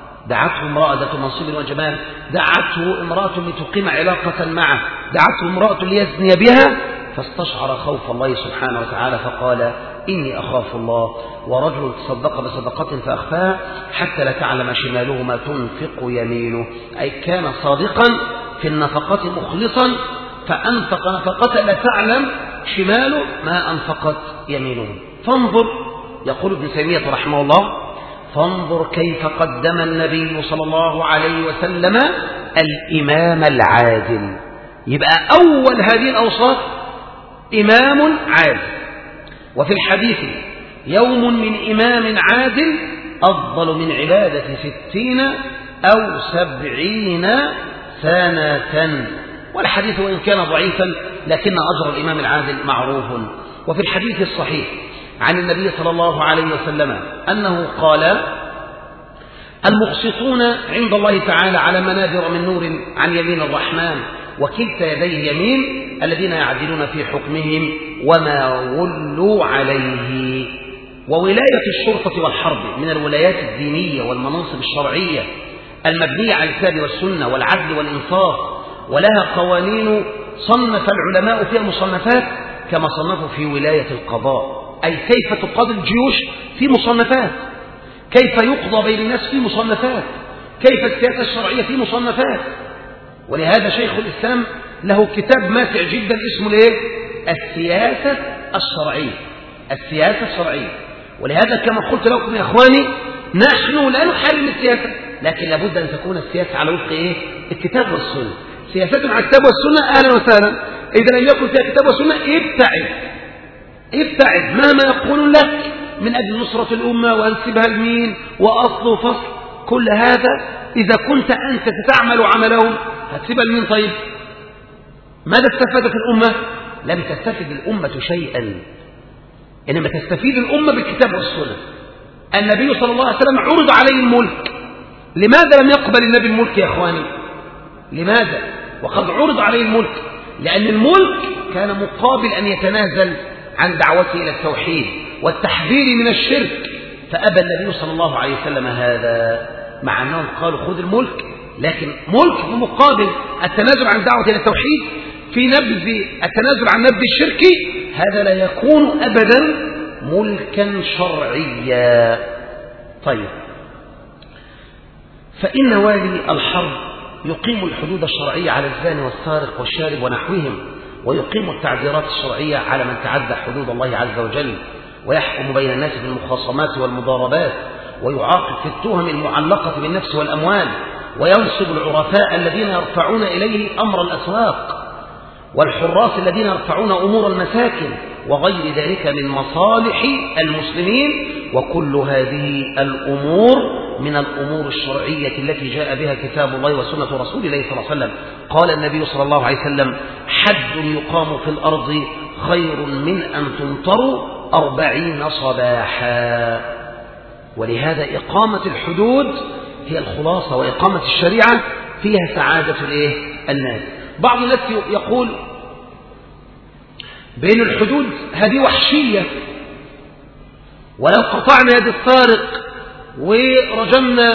ذات منصب وجمال، دعته امرأة لتقيم علاقة معه، دعته امرأة ليزني بها، فاستشعر خوف الله سبحانه وتعالى فقال إني أخاف الله. ورجل تصدق بصدقة فأخفاها حتى لا تعلم شماله ما تنفق يمينه، أي كان صادقا في النفقة مخلصا فأنفق نفقة لا تعلم شماله ما أنفقت يمينه. فانظر، يقول ابن تيمية رحمه الله، فانظر كيف قدم النبي صلى الله عليه وسلم الإمام العادل. يبقى أول هذه الأوصاف إمام عادل. وفي الحديث يوم من إمام عادل أفضل من عبادة 60 أو 70 سنة. والحديث وإن كان ضعيفا لكن أجر الإمام العادل معروف. وفي الحديث الصحيح عن النبي صلى الله عليه وسلم أنه قال المقسطون عند الله تعالى على منابر من نور عن يمين الرحمن وكلتا يديه يمين الذين يعدلون في حكمهم وما ولوا عليه. وولاية الشرطة والحرب من الولايات الدينية والمناصب الشرعية المبنية على الكتاب والسنة والعدل والإنصاف، ولها قوانين صنف العلماء فيها مصنفات كما صنفوا في ولاية القضاء، أي كيف تقاضي الجيوش في مصنفات، كيف يقضى بين الناس في مصنفات، كيف السياسة الشرعية في مصنفات. ولهذا شيخ الإسلام له كتاب ماتع جدا اسمه السياسة الشرعية. السياسة الشرعية. ولهذا كما قلت لكم يا أخواني نحن لا نحارب السياسة، لكن لابد أن تكون السياسة على وفق الكتاب والسنة. سياسة على الكتاب والسنة أهلا وسهلا، إذا لم يكن فيها كتاب والسنة ابتعد مهما يقول لك من أجل نصرة الأمة وأنسبها لمين وأصل وفصل. كل هذا إذا كنت أنت تعمل عملهم هتسيبها لمين؟ طيب ماذا استفادت الأمة؟ لم تستفد الأمة شيئا، إنما تستفيد الأمة بالكتاب والسنة. النبي صلى الله عليه وسلم عرض عليه الملك، لماذا لم يقبل النبي الملك يا أخواني؟ لماذا؟ وقد عرض عليه الملك لأن الملك كان مقابل أن يتنازل عن دعوته إلى التوحيد والتحذير من الشرك، فأبى النبي صلى الله عليه وسلم هذا، مع أنهم قالوا خذ الملك، لكن ملك بمقابل التنازل عن دعوة إلى التوحيد في نبذ التنازل عن نبذ الشرك، هذا لا يكون أبدا ملكا شرعيا. طيب، فإن والي الحرب يقيم الحدود الشرعية على الزاني والسارق والشارب ونحوهم، ويقيم التعذيرات الشرعية على من تعدى حدود الله عز وجل، ويحكم بين الناس بالمخاصمات والمضاربات، ويعاقب في التهم المعلقة بالنفس والأموال، وينصب العرفاء الذين يرفعون إليه أمر الأسواق، والحراس الذين يرفعون أمور المساكن، وغير ذلك من مصالح المسلمين. وكل هذه الأمور من الأمور الشرعية التي جاء بها كتاب الله وسنة رسول الله صلى الله عليه وسلم. قال النبي صلى الله عليه وسلم حد يقام في الأرض خير من أن تمطروا 40 صباحا. ولهذا إقامة الحدود هي الخلاصة، وإقامة الشريعة فيها سعادة الناس. بعض الناس يقول بين الحدود هذه وحشية، ولو قطعنا يد السارق ورجمنا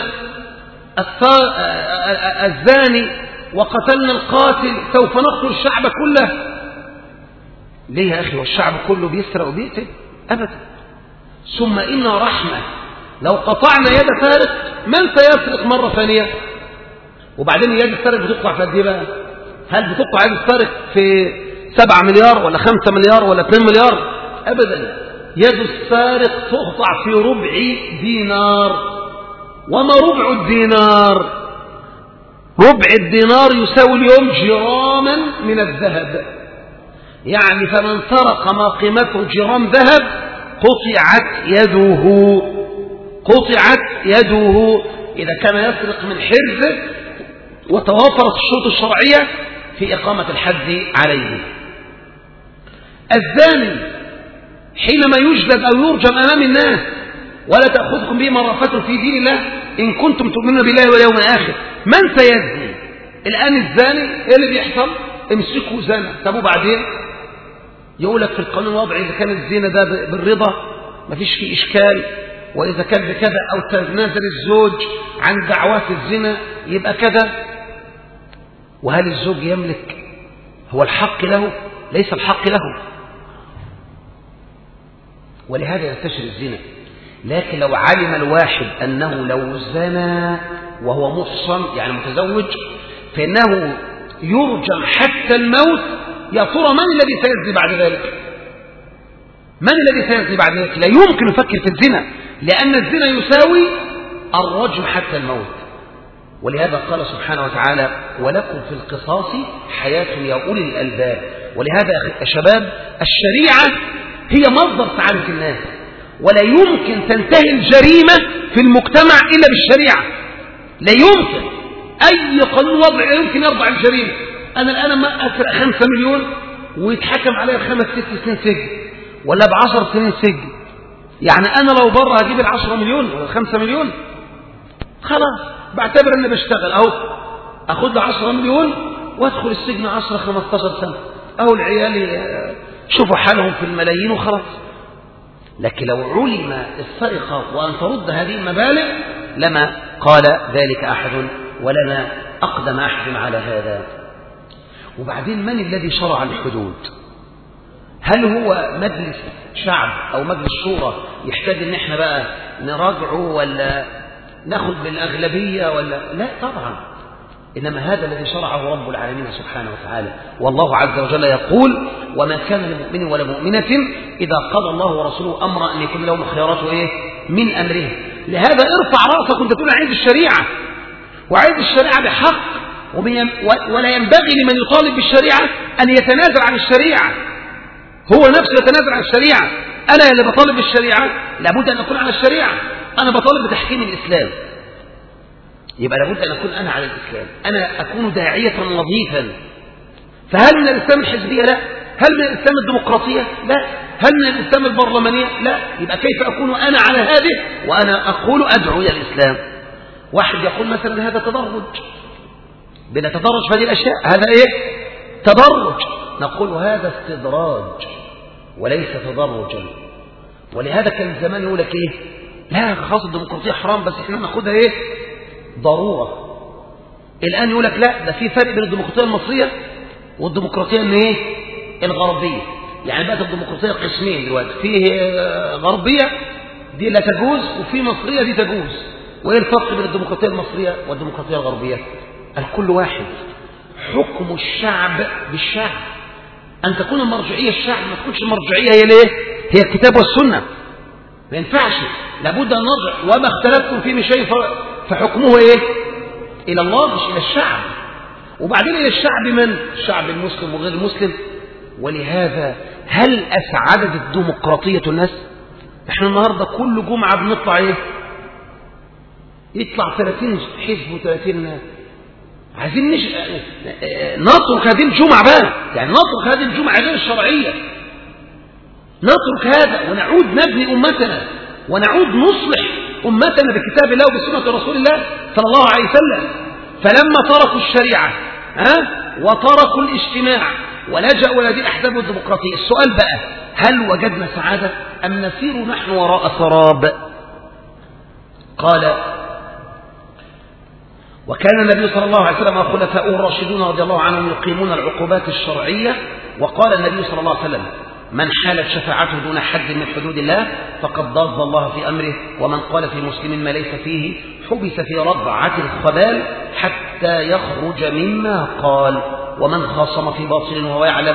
الزاني وقتلنا القاتل سوف نقتل الشعب كله. ليه يا أخي والشعب كله بيسرق وبيقتل؟ أبدا. ثم إن رحمة، لو قطعنا يد سارق من سيسرق مرة ثانية؟ وبعدين يد السارق بتقطع في قد ايه بقى؟ هل بتقطع يد السارق في 7 مليار ولا 5 مليار ولا 2 مليار؟ أبدا. يد السارق تقطع في ربع دينار. وما ربع الدينار؟ ربع الدينار يساوي اليوم جراما من الذهب. يعني فمن سرق ما قيمته جرام ذهب قطعت يده، قطعت يده إذا كان يسرق من حرزه وتوافرت الشروط الشرعية في إقامة الحد عليه. الزاني حينما يجلد أو يرجم أمام الناس ولا تأخذكم به مرافة في دين الله إن كنتم تؤمنون بالله واليوم الآخر. من سيزني الآن؟ الزاني إيه اللي بيحصل؟ امسكوا زنا. طب وبعدين يقول لك في القانون الوضعي إذا كان الزنا ده بالرضا مفيش فيه إشكال، وإذا كان بكذا أو تنازل الزوج عن دعوات الزنا يبقى كذا. وهل الزوج يملك؟ هو الحق له؟ ليس الحق له. ولهذا ينتشر الزنا. لكن لو علم الواحد أنه لو زنى وهو محصن يعني متزوج فإنه يرجم حتى الموت، يا ترى من الذي سيزني بعد ذلك؟ من الذي سيزني بعد ذلك؟ لا يمكن يفكر في الزنا، لأن الزنا يساوي الرجم حتى الموت. ولهذا قال سبحانه وتعالى ولكم في القصاص حياة يا أولي الألباب. ولهذا يا شباب الشريعة هي مصدر سعادة الناس، ولا يمكن تنتهي الجريمة في المجتمع إلا بالشريعة. لا يمكن أي قانون وضعي يمكن يرضع الجريمة. أنا الآن ما أسرق 5 مليون ويتحكم عليها ب5 6 سنين سجن ولا ب10 سنين سجن، يعني أنا لو بره هجيب 10 مليون ولا 5 مليون خلاص بعتبر أني بشتغل أهو، أخذ له 10 مليون وأدخل السجن 10 15 سنة أو العيال شوفوا حالهم في الملايين وخلاص. لكن لو علم السرقة وأن ترد هذه المبالغ لما قال ذلك أحد ولما أقدم أحد على هذا. وبعدين من الذي شرع الحدود؟ هل هو مجلس شعب أو مجلس شورى يحتاج ان احنا بقى نراجعه ولا ناخذ بالأغلبية ولا لا؟ طبعا، إنما هذا الذي شرعه رب العالمين سبحانه وتعالى. والله عز وجل يقول وما كان لمؤمن ولا مؤمنة إذا قضى الله ورسوله أمرا أن يكون لهم خيارات إيه من أمره. لهذا ارفع رأسك وانت تقول عايز الشريعة وعايز الشريعة بحق، ولا ينبغي لمن يطالب بالشريعة أن يتنازل عن الشريعة، هو نفسه يتنازل عن الشريعة. أنا اللي بطالب بالشريعة لابد أن أكون على الشريعة، أنا بطالب بتحكيم الإسلام يبقى لابد أن أكون أنا على الإسلام، أنا أكون داعية نظيفا. فهل من الإسلام الحزبية؟ لا. هل من الإسلام الديمقراطية؟ لا. هل من الإسلام البرلمانية؟ لا. يبقى كيف أكون أنا على هذه وأنا أقول أدعو إلى الإسلام؟ واحد يقول مثلا هذا تدرج، بنتدرج في هذه الأشياء، هذا إيه؟ تدرج. نقول هذا استدراج وليس تدرجا. ولهذا كان زمان يقول لك إيه؟ لا خلاص الديمقراطية حرام بس إحنا ناخدها إيه؟ ضرورة. الآن يقول لك لا، ده في فرق بين الديمقراطية المصرية والديمقراطية ايه الغربية. يعني بقت الديمقراطية قسمين دلوقتي، في غربية دي لا تجوز وفي مصرية دي تجوز. وايه الفرق بين الديمقراطية المصرية والديمقراطية الغربية؟ الكل واحد، حكم الشعب بالشعب. أن تكون المرجعية الشعب، ما تكونش المرجعية هي ليه؟ هي الكتاب والسنة. ما ينفعش، لابد أن نرجع وما اختلفتم فيه من شيء فحكمه ايه؟ الى الله مش الى الشعب. وبعدين الى الشعب من؟ الشعب المسلم وغير المسلم. ولهذا هل اسعدت الديمقراطية الناس؟ احنا النهاردة كل جمعة بنطلع ايه؟ يطلع 30 حزب و30 عايزين نترك هذه الجمعة بقى، يعني نترك هذه الجمعة غير الشرعية، نترك هذا ونعود نبني أمتنا ونعود نصلح أمتنا بكتاب الله وبسنة رسول الله صلى الله عليه وسلم. فلما تركوا الشريعة وتركوا الاجتماع ولجأوا إلى هذه الأحزاب الديمقراطية، السؤال بقى هل وجدنا سعادة أم نسير نحن وراء سراب؟ قال وكان النبي صلى الله عليه وسلم وخلفاؤه الراشدون رضي الله عنهم يقيمون العقوبات الشرعية. وقال النبي صلى الله عليه وسلم من حالت شفاعته دون حد من حدود الله فقد ضاد الله في أمره، ومن قال في مسلم ما ليس فيه حبس في رضعة الخبال حتى يخرج مما قال، ومن خاصم في باطل وهو يعلم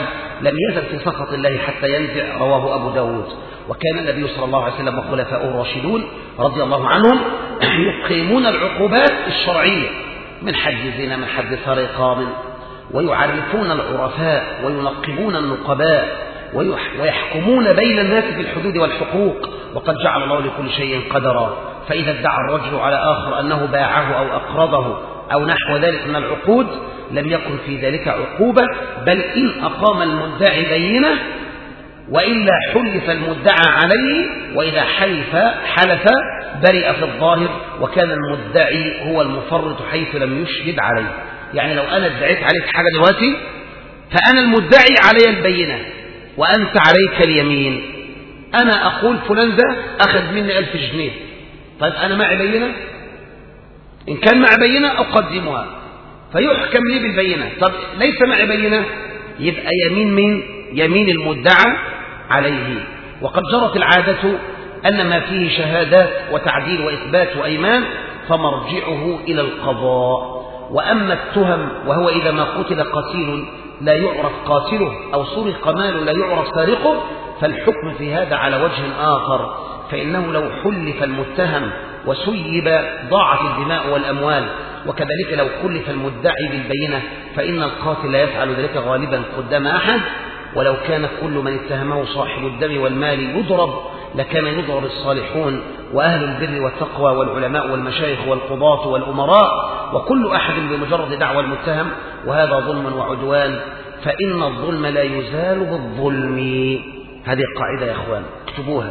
لم يزل في سخط الله حتى ينزع، رواه أبو داود. وكان النبي صلى الله عليه وسلم وخلفاؤه الراشدون رضي الله عنهم يقيمون العقوبات الشرعية من حد زنا، من حد سرقة، ويعرفون العرفاء وينقبون النقباء ويحكمون بين الناس بالحدود والحقوق، وقد جعل الله لكل شيء قدرا. فإذا ادعى الرجل على آخر أنه باعه أو أقرضه أو نحو ذلك من العقود لم يكن في ذلك عقوبة، بل إن أقام المدعي بينة وإلا حلف المدعى عليه، وإذا حلف برئ في الظاهر، وكان المدعي هو المفرط حيث لم يشهد عليه. يعني لو أنا ادعيت عليك حاجة دلوقتي فأنا المدعي علي البينة وأنت عليك اليمين، أنا أقول فلان ده أخذ مني 1000 جنيه، طيب أنا معي بينة؟ إن كان معي بينة أقدمها فيحكم لي بالبينة. طب ليس معي بينة يبقى يمين من يمين المدعى عليه. وقد جرت العادة أن ما فيه شهادات وتعديل وإثبات وأيمان فمرجعه إلى القضاء. وأما التهم وهو إذا ما قتل قتيل لا يعرف قاتله أو سرق مال لا يعرف سارقه فالحكم في هذا على وجه آخر، فإنه لو حلف المتهم وسيب ضاعت الدماء والأموال، وكذلك لو حلف المدعي بالبينة فإن القاتل لا يفعل ذلك غالبا قدام أحد. ولو كان كل من اتهمه صاحب الدم والمال يضرب لكان يضرب الصالحون وأهل البر والتقوى والعلماء والمشايخ والقضاة والأمراء وكل أحد بمجرد دعوى المتهم، وهذا ظلم وعدوان، فإن الظلم لا يزال بالظلم. هذه القاعدة يا أخوان اكتبوها،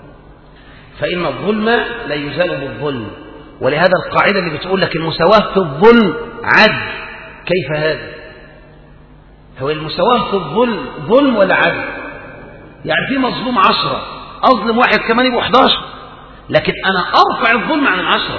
فإن الظلم لا يزال بالظلم. ولهذا القاعدة اللي بتقول لك المساواة في الظلم عدل، كيف هذا؟ هو المساواة في الظلم ظلم ولا عدل؟ يعني في مظلوم 10 أظلم واحد كمان يبقى 11، لكن أنا أرفع الظلم عن 10،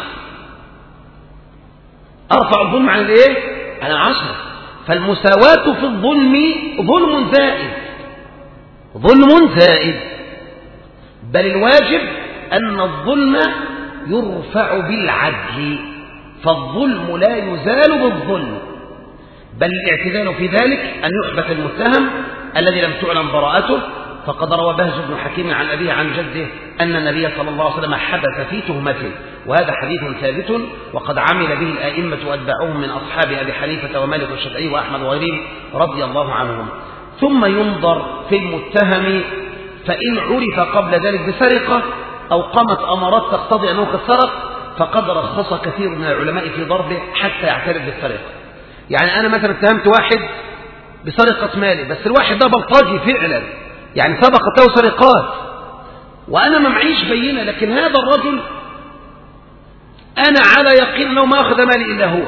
أرفع الظلم عن الإيه؟ عن 10. فالمساواة في الظلم ظلم زائد، ظلم زائد، بل الواجب أن الظلم يرفع بالعدل، فالظلم لا يزال بالظلم، بل الاعتدال في ذلك أن يحبس المتهم الذي لم تعلم براءته. فقد روى بهز بن حكيم عن أبيه عن جده أن النبي صلى الله عليه وسلم حبس في تهمته، وهذا حديث ثابت وقد عمل به الآئمة وأتباعهم من أصحاب أبي حنيفة ومالك والشافعي وأحمد وغيرهم رضي الله عنهم. ثم ينظر في المتهم، فإن عرف قبل ذلك بسرقة أو قامت أمارات تقتضي أنه قد سرق فقد رخص كثير من العلماء في ضربه حتى يعترف بالسرقة. يعني أنا مثلا اتهمت واحد بسرقة مالي، بس الواحد ده بلطجي فعلا، يعني سبقت له سرقات وأنا ما معيش بينة، لكن هذا الرجل أنا على يقين أنه ما أخذ مالي إلا هو،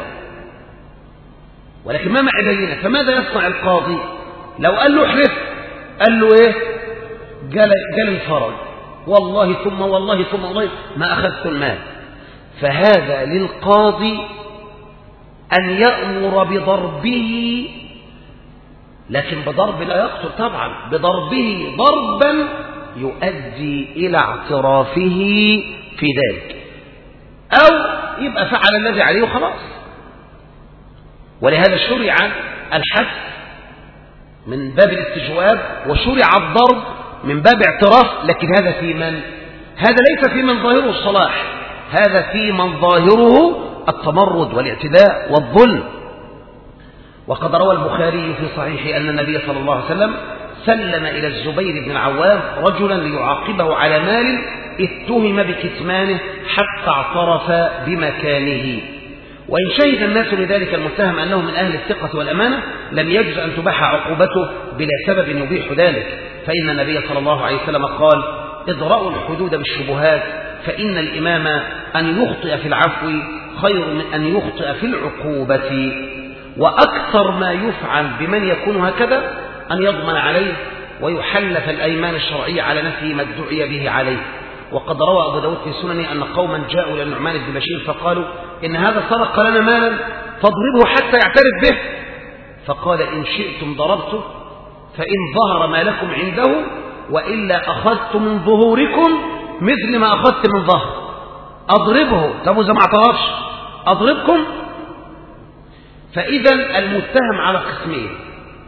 ولكن ما معي بينة. فماذا يصنع القاضي؟ لو قال له احلف، قال له إيه؟ قال الفرج، والله ثم والله ثم والله ما أخذت المال. فهذا للقاضي أن يأمر بضربه، لكن بضرب لا يقتل طبعا، بضربه ضربا يؤدي إلى اعترافه في ذلك، أو يبقى فعل الذي عليه وخلاص. ولهذا شرع الحبس من باب الاستجواب، وشرع الضرب من باب اعتراف، لكن هذا في من؟ هذا ليس في من ظاهره الصلاح، هذا في من ظاهره التمرد والاعتداء والظلم. وقد روى البخاري في صحيحه أن النبي صلى الله عليه وسلم سلم إلى الزبير بن العوام رجلا ليعاقبه على مال اتهم بكتمانه حتى اعترف بمكانه. وإن شهد الناس لذلك المتهم أنه من أهل الثقة والأمانة لم يجوز أن تباح عقوبته بلا سبب يبيح ذلك، فإن النبي صلى الله عليه وسلم قال: اضرأوا الحدود بالشبهات، فإن الإمام أن يخطئ في العفو خير من أن يخطئ في العقوبة. وأكثر ما يفعل بمن يكون هكذا أن يضمن عليه ويحلف الأيمان الشرعية على نفي ما ادعي به عليه. وقد روى أبو داود في سننه أن قوما جاءوا إلى النعمان بن بشير فقالوا: إن هذا سرق لنا مالا فاضربه حتى يعترف به. فقال: إن شئتم ضربته، فإن ظهر ما لكم عنده، وإلا أخذت من ظهوركم مثل ما أخذت من ظهر. أضربه، طب وإذا ما اعترفش أضربكم. فإذا المتهم على قسمين: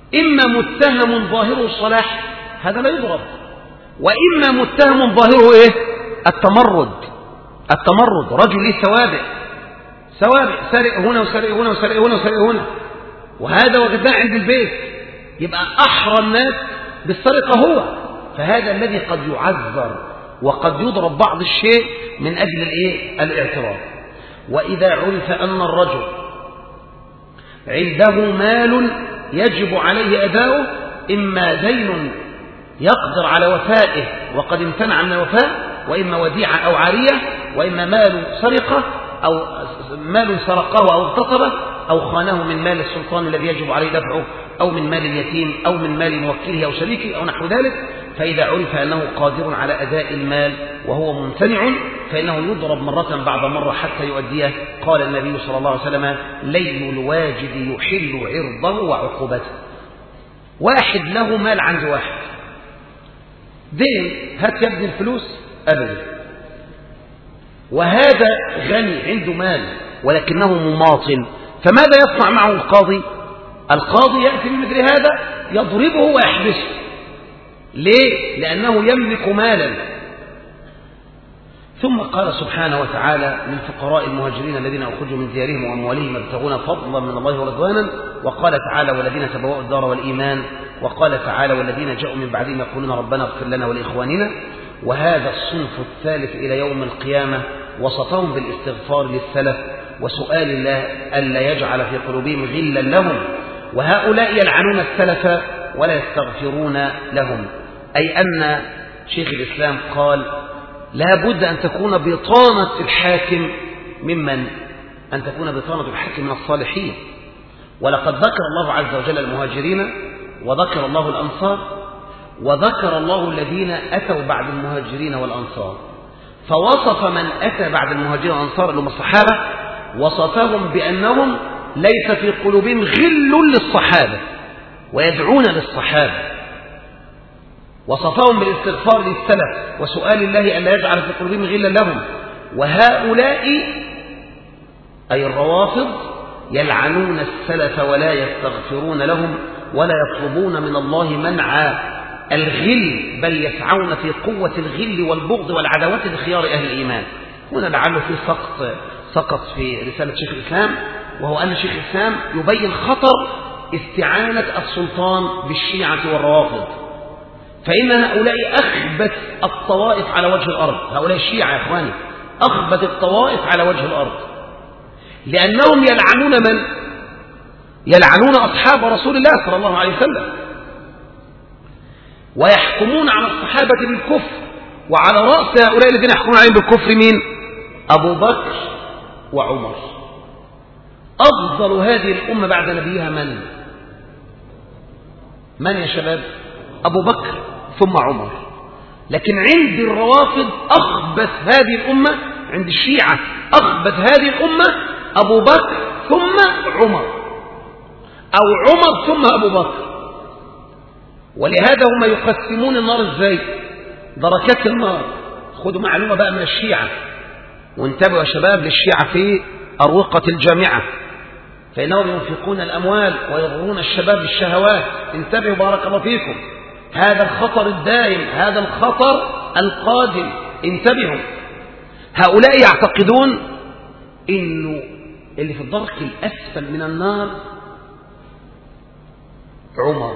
إما متهم ظاهره الصلاح، هذا لا يضرب، وإما متهم ظاهره إيه؟ التمرد. رجل ليه سوابق، سارق هنا وسارق هنا وسارق هنا وسارق هنا، وهذا وجدناه عند البيت، يبقى أحرى الناس بالسرقة هو، فهذا الذي قد يعذر وقد يضرب بعض الشيء من أجل الاعتراف. وإذا عرف أن الرجل عنده مال يجب عليه أداؤه، إما دين يقدر على وفائه وقد امتنع من الوفاء، وإما وديعة أو عارية، وإما مال سرقة أو مال سرقه أو اغتصبه أو خانه من مال السلطان الذي يجب عليه دفعه، أو من مال اليتيم، أو من مال موكله أو شريكه أو نحو ذلك. فإذا عرف أنه قادر على أداء المال وهو ممتنع فإنه يضرب مرة بعد مرة حتى يؤديه. قال النبي صلى الله عليه وسلم: لين الواجد يحل عرضه وعقوبته. واحد له مال عند واحد، دين، هات يا ابني الفلوس، أبدا. وهذا غني عنده مال ولكنه مماطل، فماذا يصنع معه القاضي؟ القاضي يأتي بمثل هذا يضربه ويحبسه. ليه؟ لأنه يملك مالا. ثم قال سبحانه وتعالى: للفقراء المهاجرين الذين أخرجوا من ديارهم وأموالهم يبتغون فضلا من الله ورضوانا. وقال تعالى: والذين تبوأوا الدار والإيمان. وقال تعالى: والذين جاءوا من بعدهم يقولون ربنا اغفر لنا ولإخواننا. وهذا الصنف الثالث إلى يوم القيامة وصفهم بالاستغفار للسلف وسؤال الله ألا يجعل في قلوبهم غلا لهم، وهؤلاء يلعنون السلف ولا يستغفرون لهم. أي أن شيخ الإسلام قال: لا بد أن تكون بطانة الحاكم ممن أن تكون بطانة الحاكم من الصالحين. ولقد ذكر الله عز وجل المهاجرين، وذكر الله الأنصار، وذكر الله الذين أتوا بعد المهاجرين والأنصار، فوصف من أتى بعد المهاجرين والأنصار اللي هم الصحابة، وصفهم بأنهم ليس في قلوبهم غل للصحابة ويدعون للصحابة، وصفهم بالاستغفار للسلف وسؤال الله أن لا يجعل في قلوبهم غلا لهم. وهؤلاء أي الروافض يلعنون السلف ولا يستغفرون لهم ولا يطلبون من الله منع الغل، بل يسعون في قوة الغل والبغض والعداوة لخيار أهل الإيمان. هنا لعله في سقط في رسالة شيخ الإسلام، وهو أن شيخ الإسلام يبين خطر استعانة السلطان بالشيعة والروافض، فإن هؤلاء أخبث الطوائف على وجه الأرض. هؤلاء الشيعة يا إخواني أخبث الطوائف على وجه الأرض، لأنهم يلعنون من؟ يلعنون أصحاب رسول الله صلى الله عليه وسلم، ويحكمون على الصحابة بالكفر. وعلى رأس هؤلاء الذين يحكمون عليهم بالكفر مين؟ أبو بكر وعمر. أفضل هذه الأمة بعد نبيها من يا شباب؟ أبو بكر ثم عمر. لكن عند الروافض أخبث هذه الأمة، عند الشيعة أخبث هذه الأمة أبو بكر ثم عمر، أو عمر ثم أبو بكر. ولهذا هم يقسمون النار ازاي؟ دركات النار. خذوا معلومة بقى من الشيعة، وانتبهوا يا شباب للشيعة في أروقة الجامعة، فإنهم ينفقون الأموال ويضرون الشباب بالشهوات. انتبهوا بارك الله فيكم، هذا الخطر الدائم، هذا الخطر القادم، انتبهوا. هؤلاء يعتقدون إنه اللي في الدرك الأسفل من النار عمر،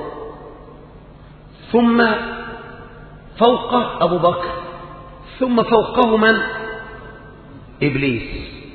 ثم فوقه أبو بكر، ثم فوقه من؟ إبليس.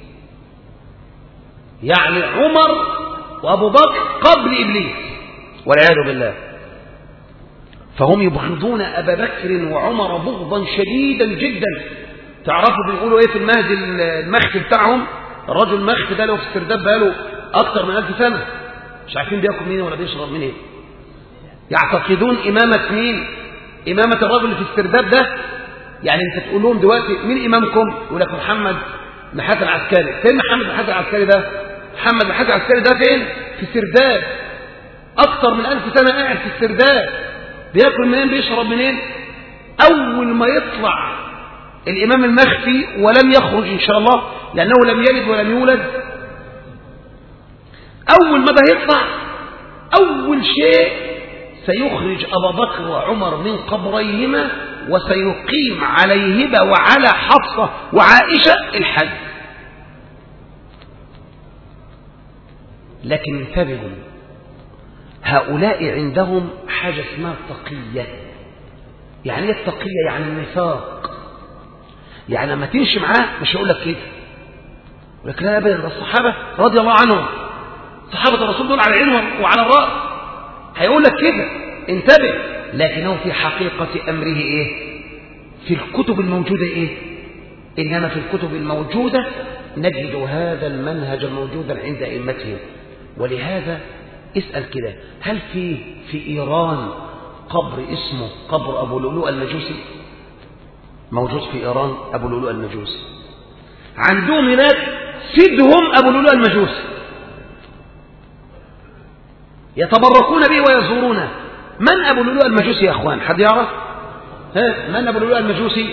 يعني عمر وأبو بكر قبل إبليس والعياذ بالله. فهم يبغضون أبا بكر وعمر بغضا شديدا جدا. تعرفوا بيقولوا إيه في المهد المخفي بتاعهم؟ الرجل المخفي ده له في السرداب بقاله أكثر من 1000 سنة، مش عارفين بياكل منين ولا بيشرب منين. يعتقدون إمامة مين؟ إمامة الرجل اللي في السرداب ده. يعني أنت تقول لهم دلوقتي مين إمامكم؟ يقول لك محمد بن حسن العسكري. فين محمد بن حسن العسكري ده؟ محمد بن حسن العسكري ده فين؟ في السرداب، أكثر من 1000 سنة قاعد في السرداب، بياكل منين بيشرب منين. أول ما يطلع الإمام المخفي ولم يخرج إن شاء الله لأنه لم يلد ولم يولد، أول ما ده يطلع أول شيء سيخرج أبا بكر وعمر من قبريهما وسيقيم عليهما وعلى حفصة وعائشة الحد. لكن انتبهوا، هؤلاء عندهم حاجة اسمها التقية. يعني ايه التقية؟ يعني النفاق. يعني لما تمشي معاه مش هيقول لك كده، يقول لك لا ابدا، ده الصحابة رضي الله عنهم، صحابة الرسول دول على العين وعلى الرأس، هيقول لك كده، انتبه. لكنه في حقيقة أمره إيه؟ في الكتب الموجودة إيه؟ إنما في الكتب الموجودة نجد هذا المنهج موجودا عند أئمتهم. ولهذا اسأل كده، هل في إيران قبر اسمه قبر أبو لؤلؤ المجوسي؟ موجود في إيران أبو لؤلؤ المجوسي. عندهم هناك سيدهم أبو لؤلؤ المجوسي، يتبركون به ويزورونه. من أبو لؤلؤ المجوسي يا أخوان؟ حد يعرف؟ من أبو لؤلؤ المجوسي؟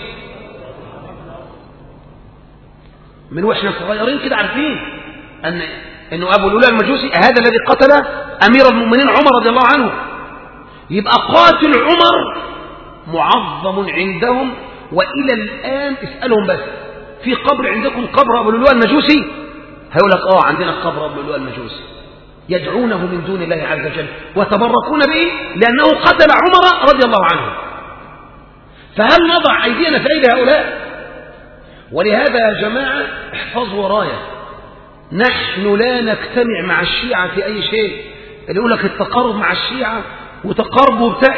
من وإحنا صغيرين كده عارفين أنه أبو لؤلؤ المجوسي هذا الذي قتل أمير المؤمنين عمر رضي الله عنه. يبقى قاتل عمر معظم عندهم، وإلى الآن اسألهم بس في قبر عندكم قبر أبو لؤلؤ المجوسي؟ هيقول لك عندنا قبر أبو لؤلؤ المجوسي. يدعونه من دون الله عز وجل وتبركون به لأنه قتل عمر رضي الله عنه. فهل نضع أيدينا في أيدي هؤلاء؟ ولهذا يا جماعة احفظوا ورايا، نحن لا نجتمع مع الشيعة في أي شيء. اللي يقول لك التقارب مع الشيعة وتقاربوا بتاع،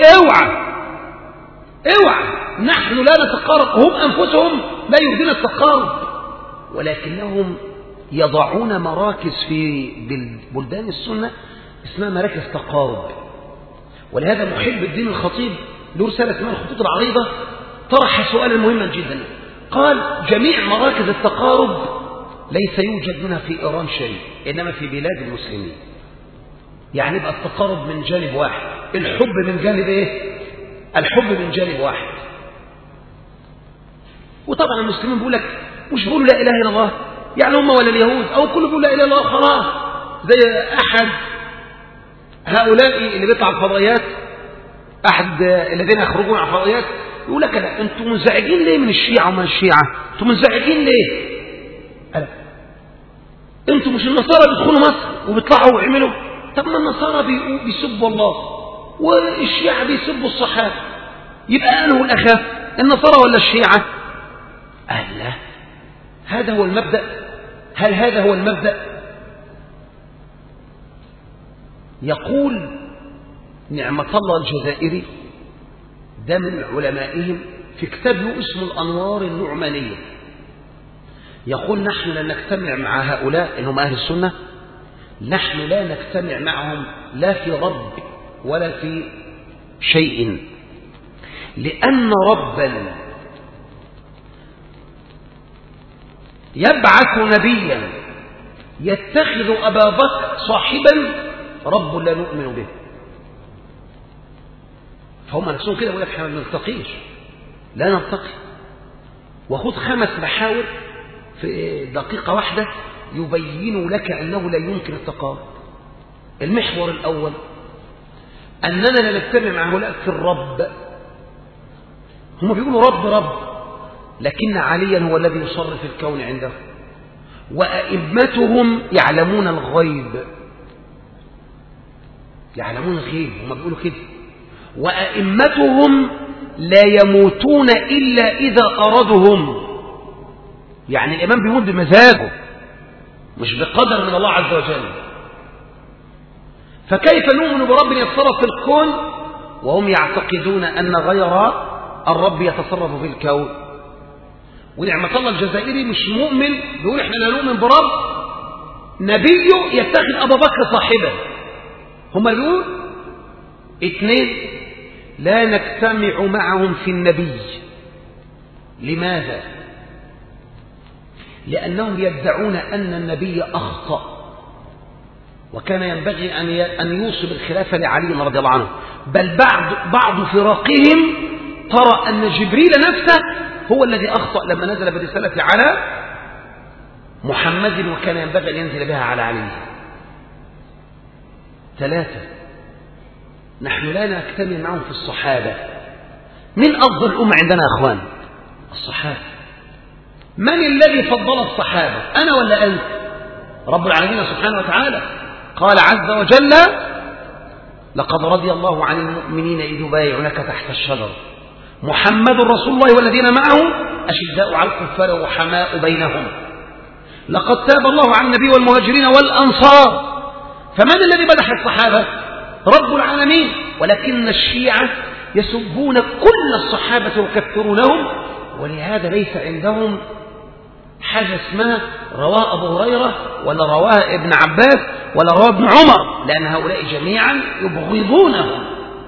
اوعى، نحن لا نتقارب. هم أنفسهم لا يريدون التقارب، ولكنهم يضعون مراكز في بلدان السنة اسمها مراكز تقارب. ولهذا محب الدين الخطيب له رسالة اسمها الخطوط العريضة، طرح سؤالا مهما جدا، قال جميع مراكز التقارب ليس يوجد منها في إيران شيء، إنما في بلاد المسلمين. يعني يبقى التقارب من جانب واحد، الحب من جانب ايه؟ الحب من جانب واحد. وطبعا المسلمين بيقول لك مش بيقولوا لا إله إلا الله، يعني هم ولا اليهود أو كله بيقول لا إله إلا الله خلاص. زي أحد هؤلاء اللي بيطلع على الفضائيات، أحد الذين يخرجون على الفضائيات، يقول لك لا أنتم منزعجين ليه من الشيعة ومن الشيعة؟ أنتم منزعجين ليه؟ أنتم مش النصارى بيدخلوا مصر وبيطلعوا ويعملوا؟ طب ما النصارى بيسبوا الله والشيعة بيسبوا الصحابة، يبقى أنا والأخاف النصارى ولا الشيعة؟ لا، هذا هو المبدأ. هل هذا هو المبدأ؟ يقول نعمة الله الجزائري، ده من علمائهم، في كتاب له اسمه الأنوار النعمانية، يقول نحن لا نجتمع مع هؤلاء إنهم أهل السنة، نحن لا نجتمع معهم لا في رب ولا في شيء، لأن ربا يبعث نبيا يتخذ أبا بكر صاحبا رب لا نؤمن به. فهم نفسهم كده يقول لك احنا ما نلتقيش، لا نلتقي. وخذ 5 محاور في دقيقة واحدة يبين لك أنه لا يمكن التقارب. المحور الأول أننا لا نجتمع مع هؤلاء في الرب. هم بيقولوا رب، لكن عليا هو الذي يصرف الكون عنده، وأئمتهم يعلمون الغيب، يعلمون الغيب، هم بيقولوا كده. وأئمتهم لا يموتون إلا إذا أرادهم، يعني الإمام بيموت بمزاجه مش بقدر من الله عز وجل. فكيف نؤمن برب يتصرف في الكون وهم يعتقدون أن غير الرب يتصرف في الكون؟ ونعمة الله الجزائري مش مؤمن، بيقول احنا لا نؤمن برب نبيه يتخذ أبا بكر صاحبا. هم بيقول 2 لا نجتمع معهم في النبي. لماذا؟ لأنهم يدعون أن النبي أخطأ، وكان ينبغي أن يوصل الخلافة لعلي رضي الله عنه. بل بعض فرقهم ترى أن جبريل نفسه هو الذي أخطأ لما نزل بالرسالة على محمد، وكان ينبغي أن ينزل بها على علي. 3 نحن لا نجتمع معهم في الصحابة. من أفضل الأمة عندنا يا أخوان؟ الصحابة. من الذي فضل الصحابة، أنا ولا أنت؟ رب العالمين سبحانه وتعالى قال عز وجل: لقد رضي الله عن المؤمنين إذ يبايعونك تحت الشجرة محمد رسول الله والذين معه أشداء على الكفار رحماء بينهم لقد تاب الله على النبي والمهاجرين والأنصار. فمن الذي مدح الصحابة؟ رب العالمين. ولكن الشيعة يسبون كل الصحابة ويكفرونهم، ولهذا ليس عندهم حاجة اسمها رواه أبو هريرة ولا رواه ابن عباس ولا رواه ابن عمر، لأن هؤلاء جميعا يبغضونهم.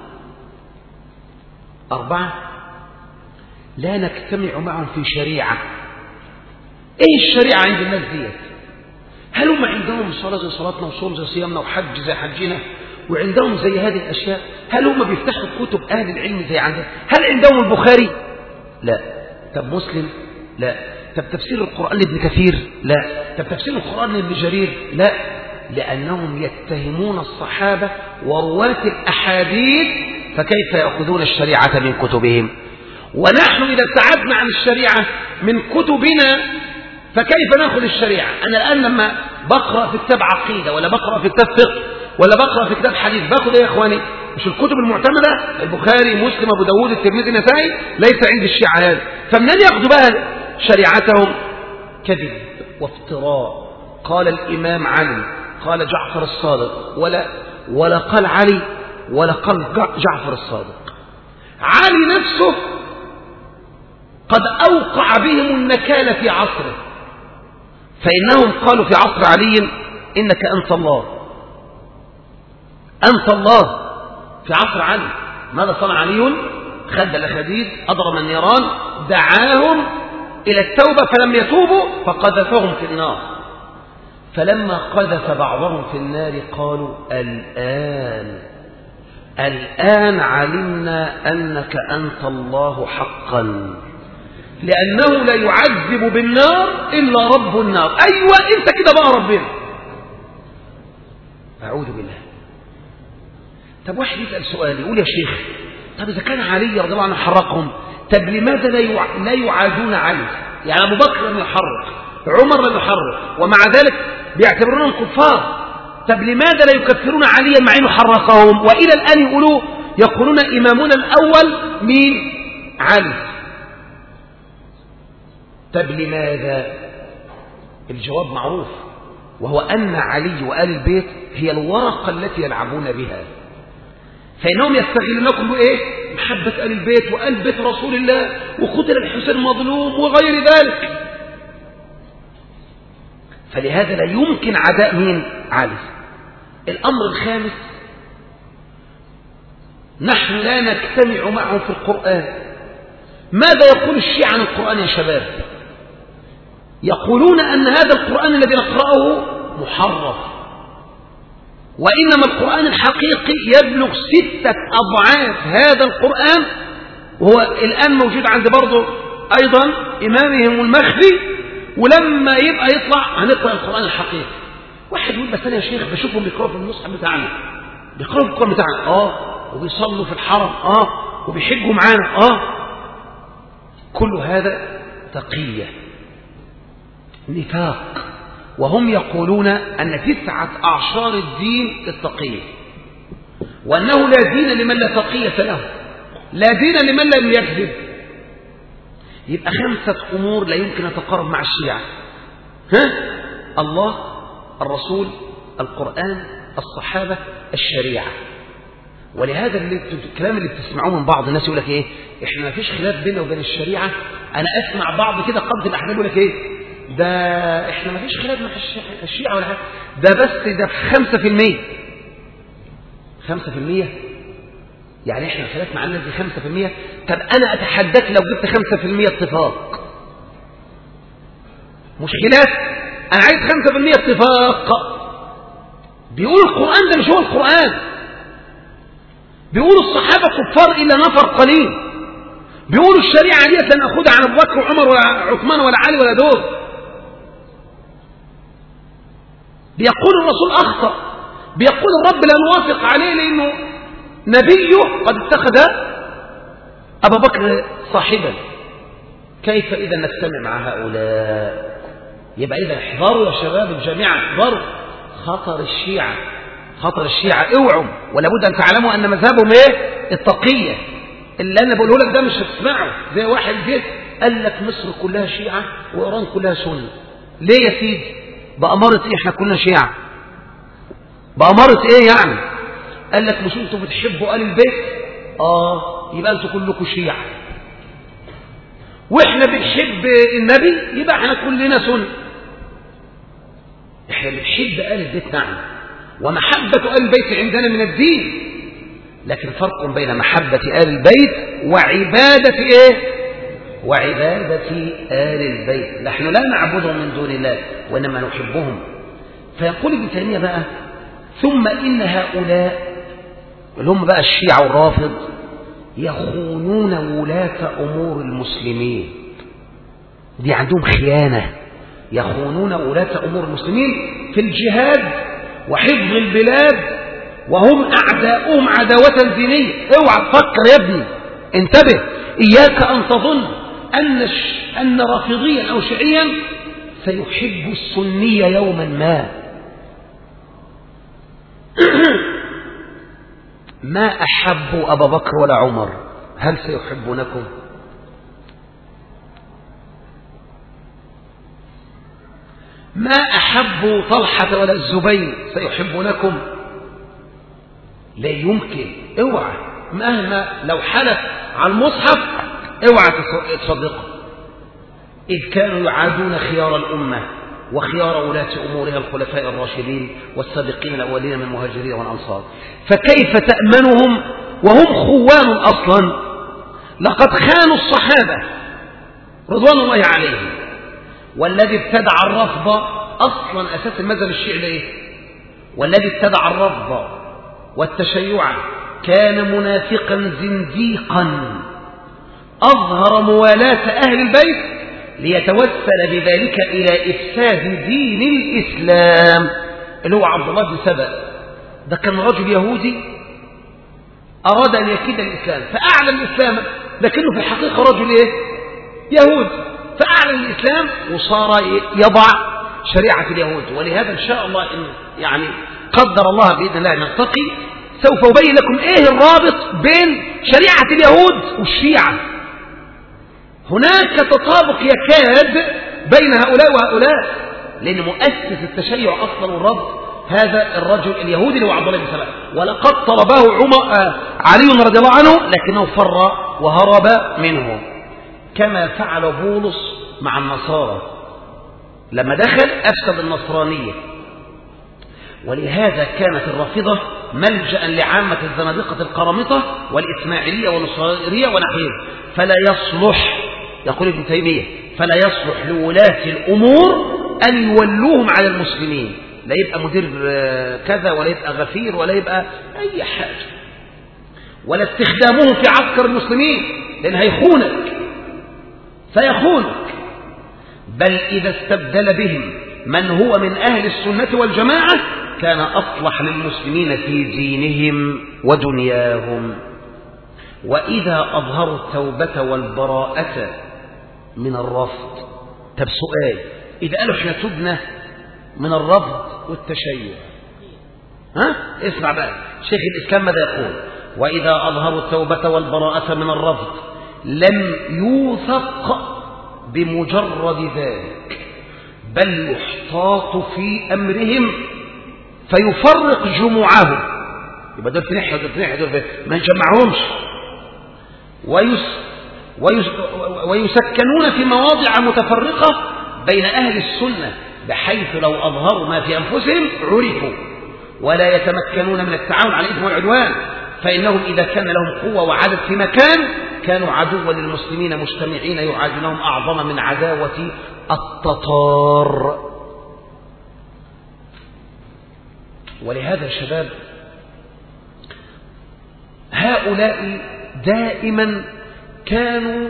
4، لا نجتمع معهم في شريعة. ايه الشريعة عند الناس ديت؟ هل هم عندهم صلاة زي صلاتنا وصوم زي صيامنا وحج زي حجنا وعندهم زي هذه الأشياء؟ هل هم بيفتحوا كتب أهل العلم زي عندنا؟ هل عندهم البخاري؟ لا. طب مسلم؟ لا. طب تفسير القرآن لابن كثير؟ لا. طب تفسير القرآن لابن جرير؟ لا. لأنهم يتهمون الصحابة ورواة الأحاديث، فكيف يأخذون الشريعة من كتبهم؟ ونحن إذا ابتعدنا عن الشريعة من كتبنا فكيف نأخذ الشريعة؟ أنا الآن لما بقرأ في كتاب عقيدة ولا بقرأ في كتاب فقه ولا بقرأ في كتاب حديث باخذ إيه يا إخواني؟ مش الكتب المعتمدة، البخاري مسلم أبو داود الترمذي النسائي، ليس عند الشيعة هذا. فمنين يأخذوا بقى شريعتهم؟ كذب وافتراء. قال الإمام علي، قال جعفر الصادق، ولا قال علي ولا قال جعفر الصادق. علي نفسه قد أوقع بهم النكال في عصره، فإنهم قالوا في عصر علي: إنك أنت الله، أنت الله. في عصر علي ماذا صنع علي؟ خد الأخاديد، أضرم النيران، دعاهم إلى التوبة فلم يتوبوا فقذفهم في النار. فلما قذف بعضهم في النار قالوا: الآن علمنا أنك أنت الله حقا، لأنه لا يعذب بالنار إلا رب النار. أيوة أنت كده بقى ربنا. أعوذ بالله. طب واحد يسأل سؤال يقول: يا شيخ، طب إذا كان علي رضي الله عنه حرقهم، طب لماذا لا يعادون علي؟ يعني أبو بكر لم يحرق، عمر لم يحرق، ومع ذلك بيعتبرونهم كفار. طب لماذا لا يكفرون عليا مع أنه حرقهم؟ وإلى الآن يقولون إمامنا الأول مين؟ علي. طب لماذا؟ الجواب معروف، وهو أن علي وآل البيت هي الورقة التي يلعبون بها، فإنهم يستغلونكم بإيه؟ محبة آل البيت وآل بيت رسول الله، وقتل الحسين مظلوم وغير ذلك. فلهذا لا يمكن عداء مين؟ علي. الأمر الخامس: نحن لا نجتمع معهم في القرآن. ماذا يقول الشيعة عن القرآن يا شباب؟ يقولون أن هذا القرآن الذي نقرأه محرف، وإنما القرآن الحقيقي يبلغ 6 أضعاف هذا القرآن، وهو الآن موجود عند برضه أيضا إمامهم المخفي، ولما يبقى يطلع هنقرأ القرآن الحقيقي. واحد يقول: بس أنا يا شيخ بشوفهم بيقرأوا في المصحف بتاعنا، بيقرأوا في القرآن بتاعنا، وبيصلوا في الحرم، وبيحجوا معانا، كل هذا تقية، نفاق. وهم يقولون أن 9 أعشار الدين التقية، وأنه لا دين لمن لا تقية له، لا دين لمن لم يكذب. يبقى 5 أمور لا يمكن أن تقارب مع الشيعة: الله، الرسول، القرآن، الصحابة، الشريعة. ولهذا الكلام اللي بتسمعوه من بعض الناس يقول لك إيه؟ إحنا ما فيش خلاف بيننا وبين الشريعة. أنا أسمع بعض كده قبض الأحلام يقول لك إيه؟ ده إحنا ما فيش خلاف مع الشيعة ولا حاجة، ده بس ده 5%. 5%؟ يعني إحنا الخلاف مع الناس دي 5%؟ طب أنا أتحداك لو جبت 5% اتفاق، مش خلاف، أنا عايز 5% اتفاق. بيقول القرآن ده مش هو القرآن، بيقول الصحابة كفار إلا نفر قليل، بيقولوا الشريعة دي لن أخذها عن أبو بكر وعمر ولا عثمان ولا علي ولا دول. بيقول الرسول أخطأ، بيقول الرب لا نوافق عليه لأنه نبيه قد اتخذ أبا بكر صاحبا، كيف إذا نجتمع مع هؤلاء؟ يبقى إذا احذروا يا شباب الجميع، احذروا خطر الشيعة، خطر الشيعة، اوعوا، ولا بد أن تعلموا أن مذهبهم ايه؟ التقية. اللي أنا بقوله لك ده مش هتسمعه. زي واحد جه قال لك مصر كلها شيعة وإيران كلها سنة. ليه يا سيدي؟ بأمارة ايه احنا كلنا شيعة؟ بأمارة ايه يعني؟ قال لك مش انتوا بتحبوا آل البيت؟ يبقى انتوا كلكم شيعة. واحنا بنحب النبي يبقى احنا كلنا سنة. احنا بنحب آل البيت نعم، ومحبة آل البيت عندنا من الدين، لكن فرق بين محبة آل البيت وعبادة ايه؟ وعبادة آل البيت. نحن لا نعبدهم من دون الله وإنما نحبهم. فيقول ابن تيمية بقى ثم إن هؤلاء اللي هم بقى الشيعة والرافض يخونون ولاة أمور المسلمين. دي عندهم خيانة، يخونون ولاة أمور المسلمين في الجهاد وحفظ البلاد، وهم أعداؤهم عداوة دينية. اوعى تفكر يا ابني، انتبه، إياك أن تظن أن رافضيا أو شيعيا سيحب السنية يوما ما. ما أحبوا أبا بكر ولا عمر، هل سيحبونكم؟ ما أحبوا طلحة ولا الزبير سيحبونكم؟ لا يمكن. اوعى، مهما لو حلف على المصحف اوعى تصدقه، إذ كانوا يعادون خيار الأمة وخيار ولاة أمورها الخلفاء الراشدين والسابقين الأولين من المهاجرين والأنصار. فكيف تأمنهم وهم خوان أصلا؟ لقد خانوا الصحابة رضوان الله عليهم. والذي ابتدع الرفض أصلا أساس المذهب الشيعي إيه؟ والذي ابتدع الرفض والتشيع كان منافقا زنديقا أظهر موالاة أهل البيت ليتوسل بذلك إلى إفساد دين الإسلام، اللي هو عبد الله بن سبأ. ده كان رجل يهودي أراد أن يكيد الإسلام فأعلن الإسلام، لكنه في الحقيقة رجل إيه؟ يهودي، فأعلن الإسلام وصار يضع شريعة اليهود. ولهذا إن شاء الله إن يعني قدر الله بإذن الله نلتقي سوف أبين لكم إيه الرابط بين شريعة اليهود والشيعة. هناك تطابق يكاد بين هؤلاء وهؤلاء، لأن مؤسس التشيع أصلا والرفض هذا الرجل اليهودي اللي هو عبد الله بن سبأ، ولقد طلبه علي رضي الله عنه لكنه فر وهرب منه، كما فعل بولس مع النصارى لما دخل أفسد النصرانية. ولهذا كانت الرافضة ملجأ لعامة الزنادقة القرامطة والإسماعيلية والنصيرية ونحوهم. فلا يصلح، يقول ابن تيمية، فلا يصلح لولاة الأمور أن يولوهم على المسلمين، لا يبقى مدير كذا ولا يبقى غفير ولا يبقى أي حاجة، ولا استخدامهم في عسكر المسلمين، لأن هيخونك سيخونك. بل إذا استبدل بهم من هو من أهل السنة والجماعة كان أصلح للمسلمين في دينهم ودنياهم. وإذا أظهروا التوبة والبراءة من الرفض. طب سؤال، إذا قالوا احنا تبنا من الرفض والتشيع، اسمع بقى شيخ الإسلام ماذا يقول: وإذا أظهروا التوبة والبراءة من الرفض لم يوثق بمجرد ذلك، بل يحتاط في أمرهم فيفرق جموعهم. يبقى دول في ناحية ودول في ناحية، دول ما نجمعهمش. ويسكنون في مواضع متفرقة بين أهل السنة، بحيث لو أظهروا ما في أنفسهم عرفوا، ولا يتمكنون من التعاون على الإثم والعدوان، فإنهم إذا كان لهم قوة وعدد في مكان كانوا عدوا للمسلمين مجتمعين يعادونهم أعظم من عداوة التتار. ولهذا الشباب هؤلاء دائما كانوا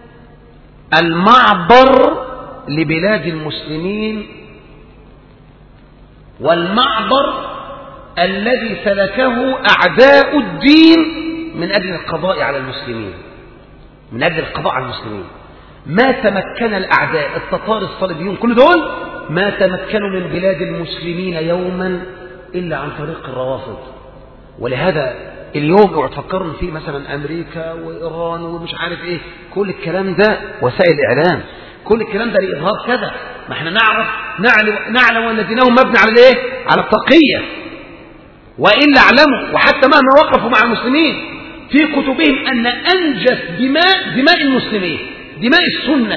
المعبر لبلاد المسلمين والمعبر الذي سلكه أعداء الدين من أجل القضاء على المسلمين، من أجل القضاء على المسلمين. ما تمكن الأعداء التتار الصليبيون كل دول ما تمكنوا من بلاد المسلمين يوما إلا عن طريق الروافض. ولهذا اليوم اوعوا تفكروا فيه مثلا أمريكا وإيران ومش عارف إيه، كل الكلام ده وسائل إعلام، كل الكلام ده لإظهار كذا. ما احنا نعلم أن دينهم مبني على الإيه؟ على التقية. وإلا اعلموا، وحتى مهما وقفوا مع المسلمين في كتبهم أن أنجس دماء المسلمين دماء السنة،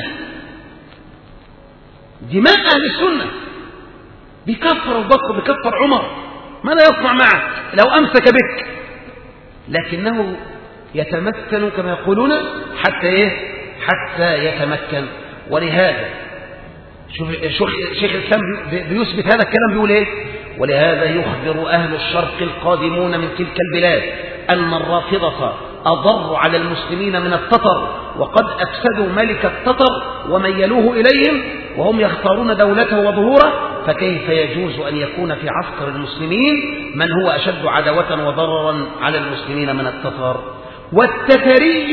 دماء أهل السنة. بيكفر أبو بكر، بيكفر عمر، ماذا يصنع معه لو أمسك بك؟ لكنه يتمكن كما يقولون حتى إيه؟ حتى يتمكن. ولهذا شيخ الإسلام بيثبت هذا الكلام، بيقول إيه؟ ولهذا يخبر أهل الشرق القادمون من تلك البلاد أن الرافضة أضروا على المسلمين من التتر، وقد أفسدوا ملك التتر وميلوه إليهم وهم يختارون دولته وظهوره، فكيف يجوز أن يكون في عسكر المسلمين من هو أشد عداوة وضررا على المسلمين من التتر؟ والتتري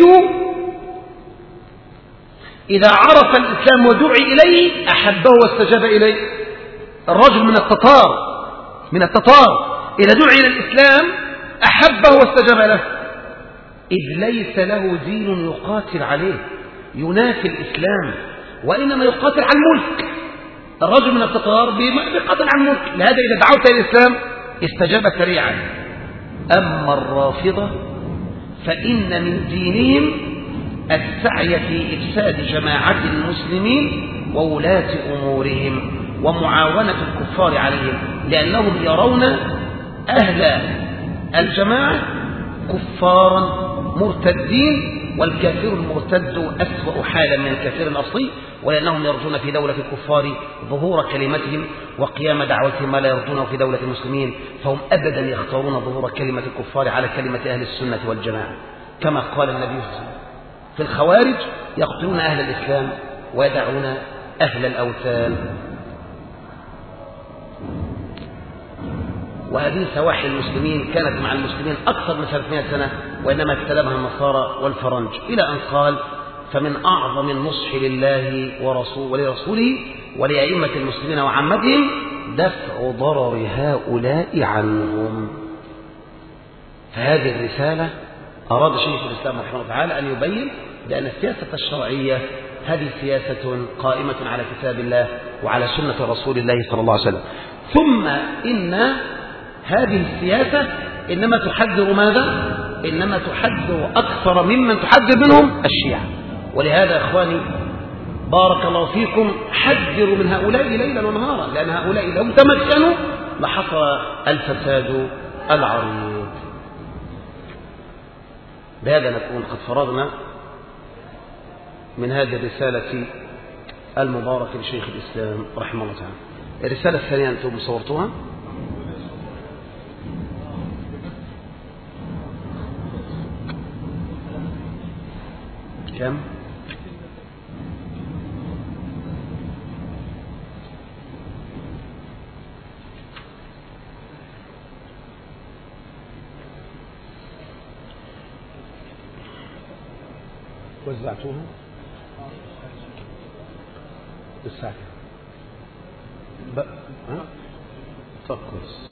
إذا عرف الإسلام ودعي إليه أحبه واستجاب إليه. الرجل من التتار إذا دعي إلى الإسلام أحبه واستجاب له، إذ ليس له دين يقاتل عليه ينافي الإسلام، وإنما يقاتل على الملك. الرجل من التتار بيقاتل على الملك، لهذا إذا دعوت إلى الإسلام استجاب سريعا. أما الرافضة فإن من دينهم السعي في إفساد جماعة المسلمين وولاة أمورهم ومعاونة الكفار عليهم، لأنهم يرون أهل الجماعة كفارا مرتدين، والكافر المرتد أسوأ حالا من الكافر الأصلي، ولأنهم يرجون في دولة الكفار ظهور كلمتهم وقيام دعوتهم ما لا يرجونه في دولة المسلمين، فهم أبدا يختارون ظهور كلمة الكفار على كلمة أهل السنة والجماعة، كما قال النبي صلى الله عليه وسلم في الخوارج: يقتلون أهل الإسلام ويدعون أهل الأوثان. وهذه سواحل المسلمين كانت مع المسلمين أكثر من 300 سنة، وإنما اجتلبها النصارى والفرنج، إلى أن قال: فمن أعظم النصح لله ولرسوله ولأئمة المسلمين وعامتهم دفع ضرر هؤلاء عنهم. فهذه الرسالة أراد شيخ الإسلام رحمه الله تعالى أن يبين بأن السياسة الشرعية هذه سياسة قائمة على كتاب الله وعلى سنة رسول الله صلى الله عليه وسلم. ثم إن هذه السياسة إنما تحذر ماذا؟ إنما تحذر أكثر ممن تحذر منهم الشيعة. ولهذا يا إخواني بارك الله فيكم حذروا من هؤلاء ليلا ونهارا، لأن هؤلاء لو تمكنوا لحصل الفساد العريض. بهذا نكون قد فرغنا من هذه الرسالة المباركة لشيخ الإسلام رحمه الله تعالى. الرسالة الثانية أنتم صورتوها؟ كم؟ وزعتوها؟ بالساعة. طب كويس.